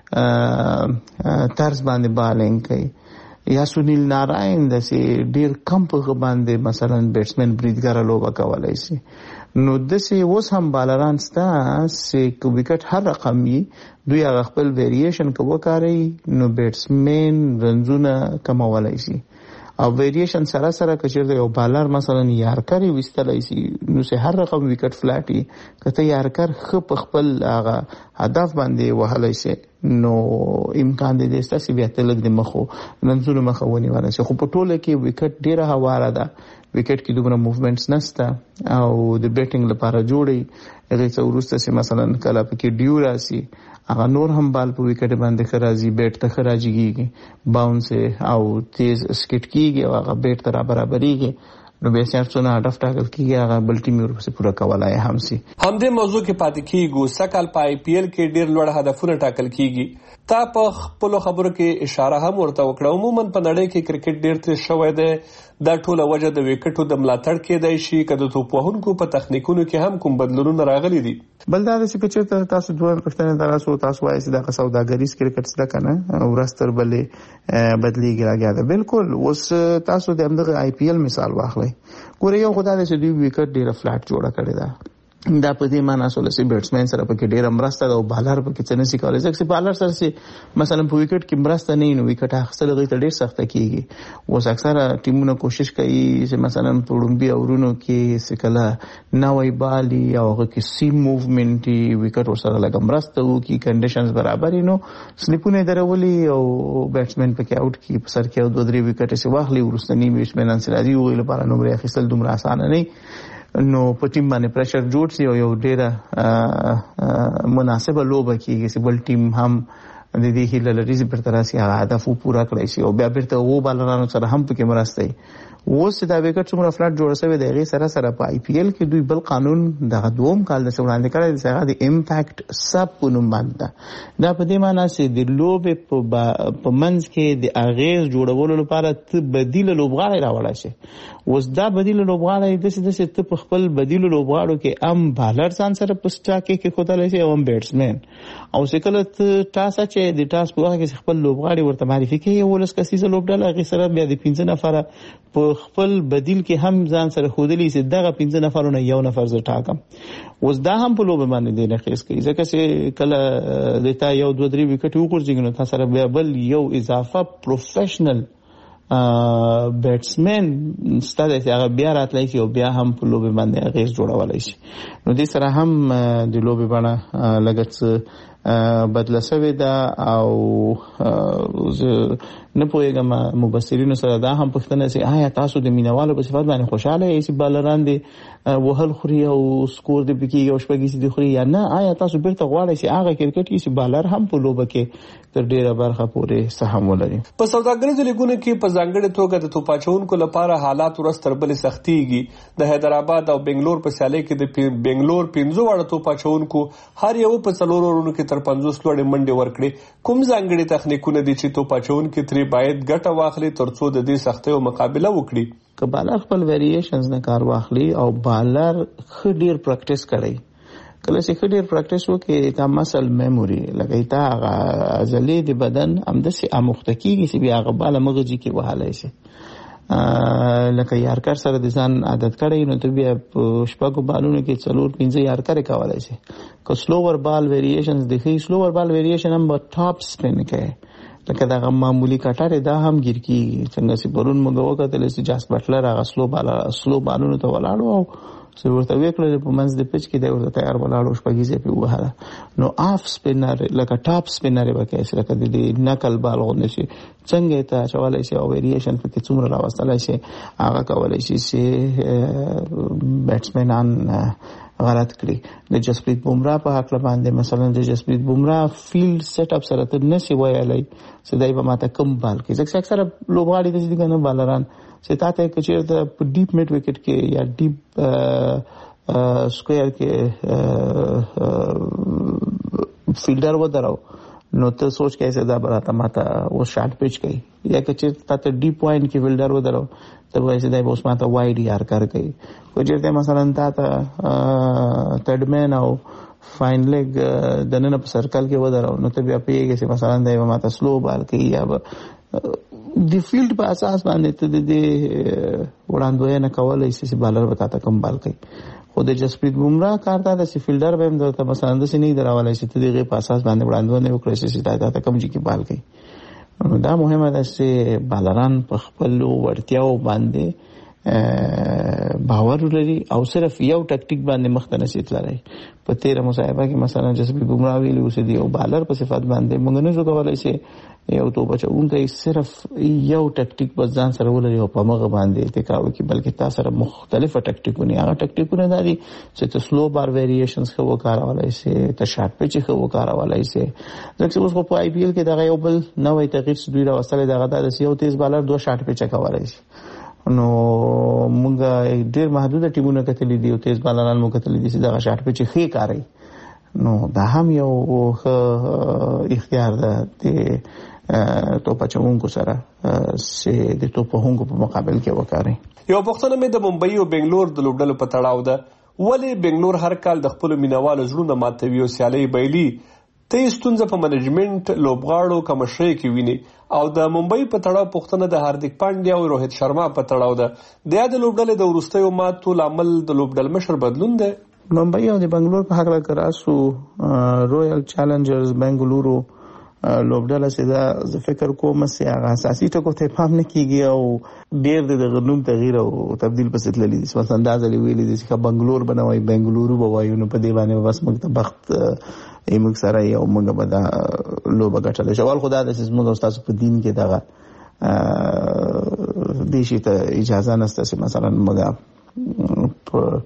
طرز باندې بالنګ کوي، یا سنیل ناراین د سي ډیر کم په باندې مثلا بیټسمن بریدګر لوبه کولای شي. نو د سي اوس هم بالران ستا سي وکټ هر رقم یې دوی هغه خپل ویریشن کوي کاری نو بیټسمن رنزونه کمولای شي. او ویریشن سره سره کچیر یو بالر مثلا یارکر وستلای شي نو سه هر رقم وکټ فلټي کته یارکر خپ خپل هغه هدف باندې وهلای شي نو امکان دې دسته سی بیا تلګ د مخو ننځونو مخونی ونه شي. خو په ټوله کې وکټ ډیره هواره ده، وکټ کې دومره موومنټس نشته او د بیټینګ لپاره جوړي هغه څو ورسته سي مثلا کله پکې ډیوراسي هغه نور هم بال په وکټ باندې خراجي بیټ ته خراجيږي باونس او تیز سکټ کیږي او هغه بیټ ته برابرېږي نو به څنګه هدف ټاکل کیږي هغه بل ټیم ورپسې پوره کولای هم سي. همدې موضوع کې پاتې کیږو سکهال په آی پی ایل کې ډیر لوړ هدفونه ټاکل کیږي. تا په خپل خبرو کې اشاره هم ورته وکړه. عموما په نړۍ کې کرکټ ډیر تیز شوی دی، دا ټوله وجه د وکټو د ملاتړ کېدای شي کله توپ وهونکو په تخنیکونو کې هم کوم بدلونونه راغلي دي. بل دا چې چې تاسو دوه پښتنه تاسو وایي چې دا سوداګریز کرکټ څه کنه ورستر بلې بدلیږي راګه ده. بالکل اوس تاسو د همدغه آی پی ایل مثال واخلئ. ګوره یو خدای دې دوی وکټ ډیره فلټ جوړه کړی دا دا په دې معنی سره چې بیټسمن سره پکې ډېر مرسته ده او بالر پکې څه نشي کولای. ځکه چې بالر سره چې مثلا په وکټ کې مرسته نه نو وکټ اخیستل غي ته ډېر سخته کیږي. اوس اکثره ټیمونه کوشش کوي چې مثلا په لومبي اورونو کې سکلا نوې بالي او هغه کې سیم موومنت وکټ ورسره لګم مرسته وکي کنډیشنز برابر نو سلیپونه درولي او بیټسمن پکې آوټ کی په سر کې او دوه درې وکټ سي واخلي ورستنی بیټسمن انسرادي ویل لپاره نو لري اخیستل دومره اسانه نه نو په ټیم باندې پریشر جوړ شي او یو ډیره مناسبه لوبه کیږي چې بل ټیم هم د دې هیله لري چې پر تراسي هدف پورا کړی شي او بیا بیرته وو بالرانو سره هم پکې مرسته اوس دا وکټ څومره فلټ جوړ شوی دی غي سره سره په آی پی ایل کې دوی بل قانون د دوم کال د وړاندې کړی دی هغه د امپیکټ سب په نوم باندې دا په دې معنی چې د لوبې په منځ کې د اغیز جوړولو لپاره ته بدیل لوبغاړی راوړای شي. اوس دا بدیل لوبغاړی د ته په خپل بدیل لوبغاړو کې ام بالر ځان سره په سټاک کې خدای شي او ام بیټسمن او څکله ټاس چې د ټاس په وخت کې خپل لوبغاړي ورته معرفي کوي ولس کسيزه لوبډله غي سره بیا د 15 نفر په خپل بدیل کې هم ځان سره خودلی سي دغه 15 نفرونه یو نفر ز ټاکم. اوس دا هم په لوب باندې دی نه خېس کوي ځکه چې کله دتا یو 2-3 وکټ وګورځي نو تاسو سره بل یو اضافه پروفیشنل بیټسمن ستاسو هغه بیا راتلای شي او بیا هم په لوب باندې غیز جوړولای شي. نو دې سره هم د لوب باندې لګت بدله شوې ده او نه پوهیږم مبصرینو سره دا هم پوښتنه سي آیا تاسو د مینوالو په صفات باندې خوشاله یې چې بالران دي وهل خوري او سکور دې پکې یو شپږی دي خوري یا نه آیا تاسو بیرته غواړئ چې هغه کرکټ کې چې بالر هم په لوبه کې تر ډیره برخه پورې سهم ولري. په سوداګریزو لیګونو کې په ځانګړي توګه د توپاچونکو لپاره حالات ورځ تر بلې سختيږي. د حیدرآباد او بنگلور په سیالي کې د بنگلور 15 واړه توپاچونکو هر یو په 4 ورونو کې تر 50 لوړې منډې ورکړي. کوم ځانګړي تخنیکونه دي چې توپاچونکو ترې باید ګټه واخلي ترڅو د دې سختیو مقابله وکړي؟ که بالر خپل ویریشنز نه کار واخلي او بالر خډیر پریکټیس کوي کله چې خډیر پریکټیس وکړي تا مسل میموري لګي تا ازلی د بدن همدسي امختکیږي چې بیا غباله مغزي کې وهاله شي لکه یارکر سره د ځان عادت کړی نو ته بیا شپږو بالونو کې 4-5 یارکر کولای شي. که سلوور بال ویریشنز د سلوور بال ویریشن هم ټاپ سپین کوي لکه دا معمولی کټاره دا هم ګیر کیږي څنګه چې پرون موږ وکړل چې جاس بټلر هغه سلو بالونو ته ولاړو او څو ورته وکړل په منځ د پچ کې دا ورته تیار ولاړو شپږیزه په وهره نو اف سپینر لکه ټاپ سپینر وکړي چې لکه د نقل بال غونډه شي څنګه ته چوالای شي او ویریشن په کې څومره راوستلای شي هغه کولای شي چې بیټسمنان غلط کړی. د جسپریت بومرا په حق باندې مثلا د جسپریت بومرا فیلډ سیټ اپ سره ته نشي وایلای چې دای په ماته کم بال کې ځکه اکثر لوبغاړي د دې کنه بالران چې تاسو کې چیرته په ډیپ میډ وکټ کې یا ډیپ سکوير کې فیلډر ودراو نو ته سوچ کیسه دا براته ماته و شارټ پچ کوي یا که چې تاسو ډیپ پوینټ کې فیلډر ودراو ته وایي چې دا به اوس ماته وایډ یار کار کوي. کو چیرته مثلا تاسو تډمن او فاین لیګ د نن په سرکل کې ودراو نو ته بیا پیږي چې مثلا دا ماته سلو بال کوي یا د فیلډ په اساس باندې ته د وړاندوینه کولای شي چې بالر وتا کم بال کوي. خو د جسپریت بومرا کار دا چې فیلډر به هم درته مثلا د سینې دراولای شي ته دغه په اساس باندې وړاندوینه وکړي چې دا کم جی کې بال کوي. دا مهمه ده چې بالران په خپل ورتیاو باندې باور لري او صرف یو ټاکټیک باندې مخته نشي تللی. په تیر مصاحبه کې مثلا جسپریت بومرا ویلي اوس دی او بالر په صفات باندې موږ نه زو کولای شي یو تو بچونکي صرف یو ټاکټیک په ځان سره ولري او په مغه باندې ټکاو کې بلکې تاسو سره مختلفه ټاکټیکونه هغه ټاکټیکونه دي چې ته سلو بار ویریشنز خو وکړولای شي ته شارټ پچ خو وکړولای شي. ځکه اوس په آی پی ایل کې دا یو بل نوې تغییر دوی راوستل دا غدا د یو تیز بالر 2 شارټ پچ کولای شي. نو موږ ډیر محدود ټیمونه کتلې دي او تیز بالران مو کتلې دي چې دا شارټ پچ خې کاری نو دا هم یو اختیار ده توپچونکو سره چې د توپهونکو په مقابل کې وکړي. یو پښتنه مې د ممبئی او بنگلور د لوبډلو په تړاو ده ولې بنگلور هر کال د خپل مینوالو زړونه ماتوي او سیالي بایلي ته ستونزه په منیجمنت لوبغاړو کمشري کې ویني او د ممبئی په تړاو پښتنه د هاردیک پانډیا او روهیت شرما په تړاو ده د لوبډلې د ورستیو ماتو لامل د لوبډل مشر بدلون ده. ممبئی او د بنگلور په حق راکراسو رویل چیلنجرز بنگلورو لوبډله چې دا زه فکر کوم چې هغه اساسي ټکو ته پام نه کیږي او ډیر د غنوم تغییر او تبديل پسې تللی دي. مثلا اندازې ویلي دي چې بنگلور بنوي بنگلورو بوایو نو په دې باندې بس موږ ته بخت ایمک سره یو موږ به دا لوبه ګټل شوال خدای د سیس موږ استاد په دین کې دغه دیشي ته اجازه نشته چې مثلا موږ په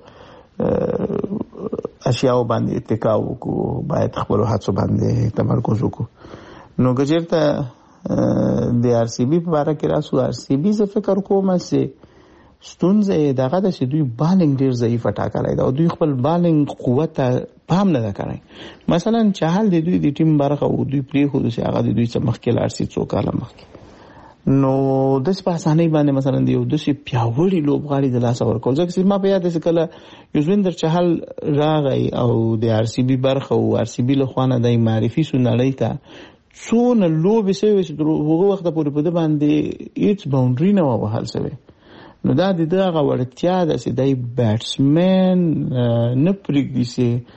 اشیاء باندې اتکا وکړو باید خپل هڅو باندې تمرکز وکړو. نو ګجرته د آر سی بی په اړه کې راسو آر سی بی زه فکر کوم چې ستونزه دغه د دوی بالینګ ډیر ضعیف ټاکلای دا او دوی خپل بالینګ قوت پام نه کوي. مثلا چهل د دوی د ټیم برخه او دوی پری خو د هغه د دوی څخه مخکې لارسي څو کاله مخکې نو د سپاسانې باندې مثلا د یو دسي پیاوړي لوبغاړي د لاس ورکول ځکه چې ما په یاد ده کله یوزویندر چهل راغی او د آر سی بي برخه او آر سی بي له خوانه د معرفي سنړی ته څونه لوبې سوي چې هغه وخت پورې په د باندې هیڅ باونډري نه و وهل سوي. نو دا د دغه وړتیا ده چې د بیټسمن نه پرېږدي چې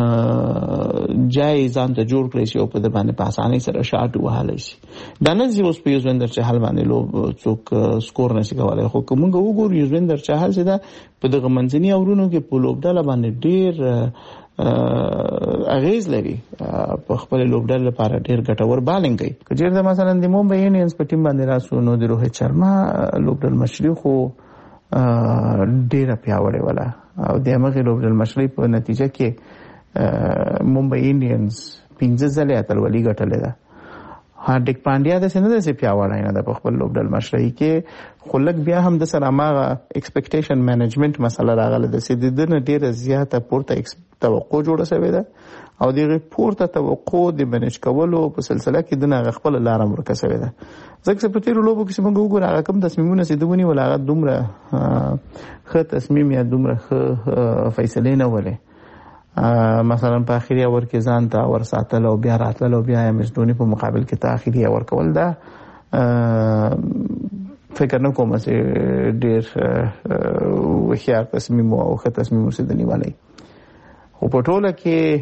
جای ځان ته جوړ کړی شي او په د باندې په اسانۍ سره شاټ وهلی شي. دا نه چې اوس په یوزویندر چهل باندې لوب څوک سکور نشي کولی خو که موږ وګورو یوزویندر چهل چې دا په دغه منځني اورونو کې په لوبډله باندې ډېر اغیز لري په خپل لوبډله لپاره ډېر ګټور بالینګ کوي. که چېرته مثلا د ممبئی انډینز په ټیم باندې راسو نو د روهیت شرما لوبډل مشري خو ډېره پیاوړې وله او د همغې لوبډل مشري په نتیجه کې ممبئی انډینز 15 ځلې اتلولي ګټلې ده. هاردیک پانډیا د سینه د پیاوړی نه ده په خپل لوبډل مشرۍ کې خو لږ بیا هم د سره هغه ایکسپیکټیشن مینجمنټ مسله راغله ده چې د دې نه ډېره زیاته پورته توقع جوړه شوې ده او دغه پورته توقع د منیج کولو په سلسله کې د هغه خپل لار مرکه شوې ده. ځکه چې په تیرو لوبو کې چې موږ وګورو هغه کوم تصمیمونه چې دوی ونیول هغه دومره ښه تصمیم یا دومره ښه فیصلې نه ولې. مثلا په اخیری اور کې ځان ته ور ساتل او بیا راتل او بیا ایم اس دھونی په مقابل کې ته اخیری اور کول دا فکر نه کوم چې ډېر وخیار تصمیم او ښه تصمیم وسه نیولای. خو په ټوله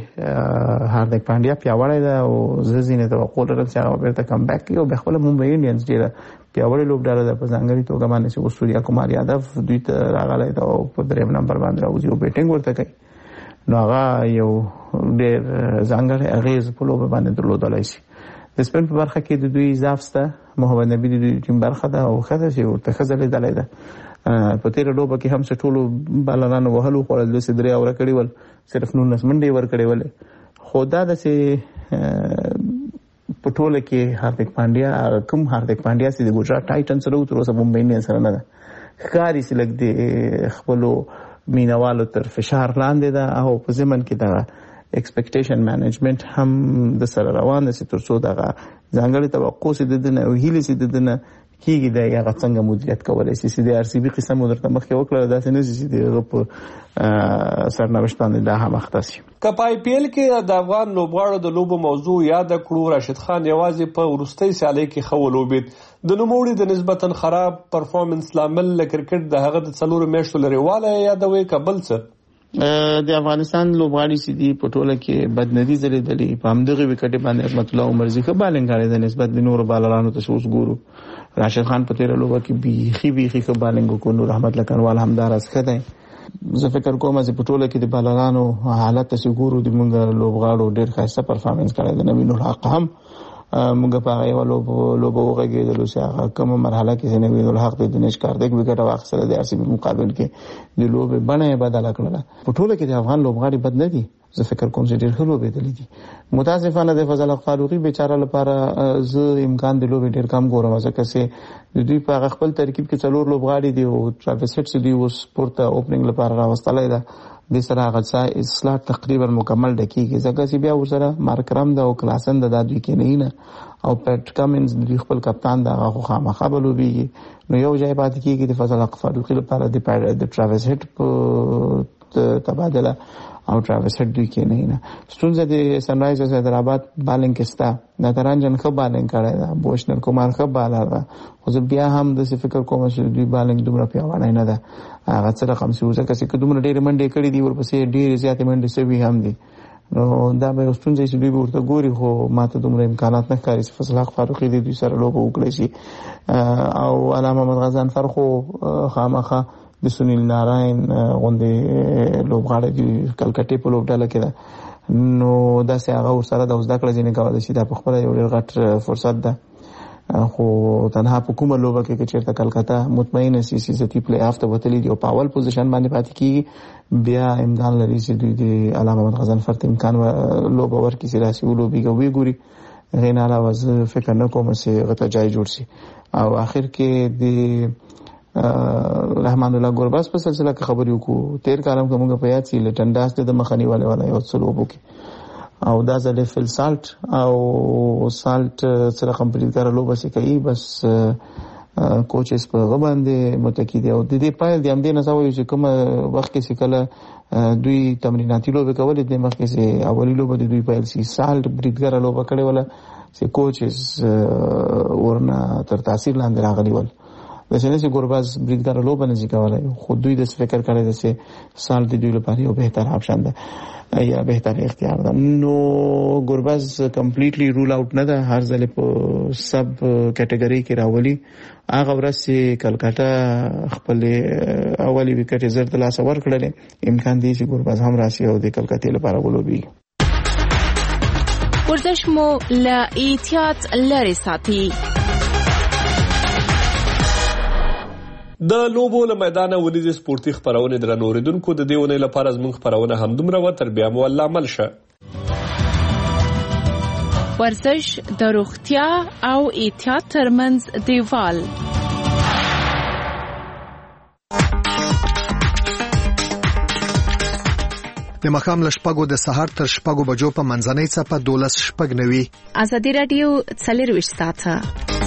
کې هاردیک پانډیا پیاوړی ده او زه ځینې توقع لرم چې هغه بیرته کم بیک کوي او بیا خپله ممبئی انډینز ډېره پیاوړې لوبډله ده په ځانګړي توګه باندې چې اوس سوریا کمار یادو دوی ته راغلی ده او په 3 نمبر باندې راوځي او بیټینګ ورته کوي. نو هغه یو ډېر ځانګړی اغیز په لوبه باندې درلودلی شي. د سپین په برخه کې د دوی اضاف شته. محمد نبي د دوی ټیم برخه ده او ښه ده چې ورته ښه ځلېدلی ده. په تېره لوبه کې هم چې ټولو بالرانو وهلو خوړل داسې 3 اوره کړي ول صرف 19 منډې ورکړې ولې خو دا داسې په ټوله کې هاردیک پانډیا کوم هاردیک پانډیا چې د ګجرات ټایټنز سره تر اوسه ممبئی انډینز سره نه ده ښکاري چې لږ د خپلو مینوالو تر فشار لاندې ده او په ضمن کې دغه ایکسپیکټیشن مینجمنټ هم د سره روان ده چې تر څو دغه ځانګړې توقع چې د ده نه او هیلې چې د ده نه کېږي دی هغه څنګه مدیریت کولی شي. چې د آر سی بي قصه مو درته مخکې وکړله داسې نه شي چې د هغه په سرنوشت باندې دا هم اخته شي. که په آی پی ایل کې د افغان لوبغاړو د لوبو موضوع یاد کړو راشد خان یوازې په وروستۍ سیالۍ کې ښه ولوبېد. د نوموړي د نسبتا خراب پرفارمنس لامل له کرکټ د هغه د 4 میاشتو لرېوالی یادوي که بل څه؟ د افغانستان لوبغاړي چې دي په ټوله کې بد ندي ځلېدلي. په همدغې وکټې باندې عصمت الله عمرزي ښه بالینګ کړی د نسبت د نورو بالرانو ته چې اوس ګورو. راشد خان په تېره لوبه کې بیخي ښه بالینګ وکړو. نور احمد لکنوال همداراز ښه دی. زه فکر کوم چې په ټوله کې د بالرانو حالت ته چې ګورو د موږ لوبغاړو ډېر ښایسته پرفارمنس کړی دی. نوین الحق هم موږ په هغه یوه لوبه وغږېدلو چې هغه کومه مرحله کې چې نوین الحق د دنیش کاردیک وکټه واخیستله د آر سی بي مقابل کې د لوبې بڼه یې بدله کړله. په ټوله کې د افغان لوبغاړي بد نه دي. زه فکر کوم چې ډېر ښه لوبېدلي دي. متاسفانه د فضل حق فاروقي بیچاره لپاره زه امکان د لوبې ډېر کم ګورم ځکه چې د دوی په هغه خپل ترکیب کې 4 لوبغاړي دي او ټراویس هیډ چې دوی اوس پورته اوپننګ لپاره راوستلی ده د سره هغه اصلاح تقریبا مکمل ډکېږي ځکه چې بیا ورسره مارکرم ده او کلاسن ده دا دوی کې نه او پیټ کامنز دوی خپل کپتان ده هغه خو خامخا به لوبېږي. نو یو ځای پاتې کېږي د فضل حق فاروقي لپاره د ټراویس هیډ په تبادله او ټراویس هیډ دوی کې نه. ستونزه د سن رایزرز حیدرآباد بالینګ کې شته. ناترانجن ښه بالینګ کړی ده. بوشنر کومار ښه بالر ده خو زه بیا هم داسې فکر کوم چې دوی بالینګ دومره پیاوړی نه ده. هغه څه رقم چې ځکه چې که دومره ډېرې منډې کړي دي ورپسې ډېرې زیاتې منډې سوي هم دي نو دا به یو ستونزه چې دوی به ورته ګوري خو ماته دومره امکانات نه ښکاري چې فضل حق فاروقي د دوی سره لوبه وکړی شي. او علامه محمد غضنفر خو خامخا د سنیل ناراین غوندې لوبغاړی دی کلکټې په لوبډله کې ده نو داسې هغه ورسره د زده کړه ځینې کولی شي. دا په خپله یو ډېر غټ فرصت ده خو تنها په کومه لوبه کې که چېرته کلکته مطمئنه سي چې ذاتي پلی آف ته وتلي دي او په اول پوزیشن باندې پاتې کېږي بیا امکان لري چې دوی د علامه محمد غضنفر ته امکان لوبه ورکړي چې داسې ولوبېږي او ویې ګوري. هغې نه علاوه زه فکر نه کوم چې هغه ته جای جوړ شي. او آخر کې د رحمان الله ګورباز په سلسله کې خبرې وکړو. تیر کال هم موږ په یاد سي لټن ډاس د مخنی والا یو څه لوبو کې او دا ځل فل سالت او سالت سره کمپلیټ کړه لوبه سي کوي بس کوچز په غوښباندې متکی دی او د دې پایل د امدې نه سوي چې کوم وخت کې سکله دوی تمریناتي لوبه کولې د مخکې سي اولی لوبه د دوی پایل سي سالت بریډګر لوبه کړې ولا سي کوچز ورنه تر تاثیر لاندې راغلي ول د سینې ګورباز بریډګر لوبه نه ځکولای خو دوی د فکر کړی د سي سال د دوی لپاره یو بهتر آپشن ده یا بهتر اختیار ده. نو ګورباز کمپلیټلی رول اوټ نه ده، هر ځل په سب کټګوري کې راولي. هغه ورځ چې کلکاتا خپل اولی وکټ زر د لاس ور کړل، امکان دی چې ګورباز هم راشي او د کلکاتې لپاره ولوبي. ورزش مو له احتیاط لري ساتي. د لوبو له میدانه ونیزې سپورتي خپرونې درنو اوریدونکو د دې ونې لپاره زموږ خپرونه همدومره وه. تر بیا مو الله عمل شه. ورزش د روغتیا او احتیاط ترمنځ دیوال. د مخام له شپږو د سهار تر شپږو بجو په منځنۍ څپه 12:09. ازادي رادیو 24 ساعته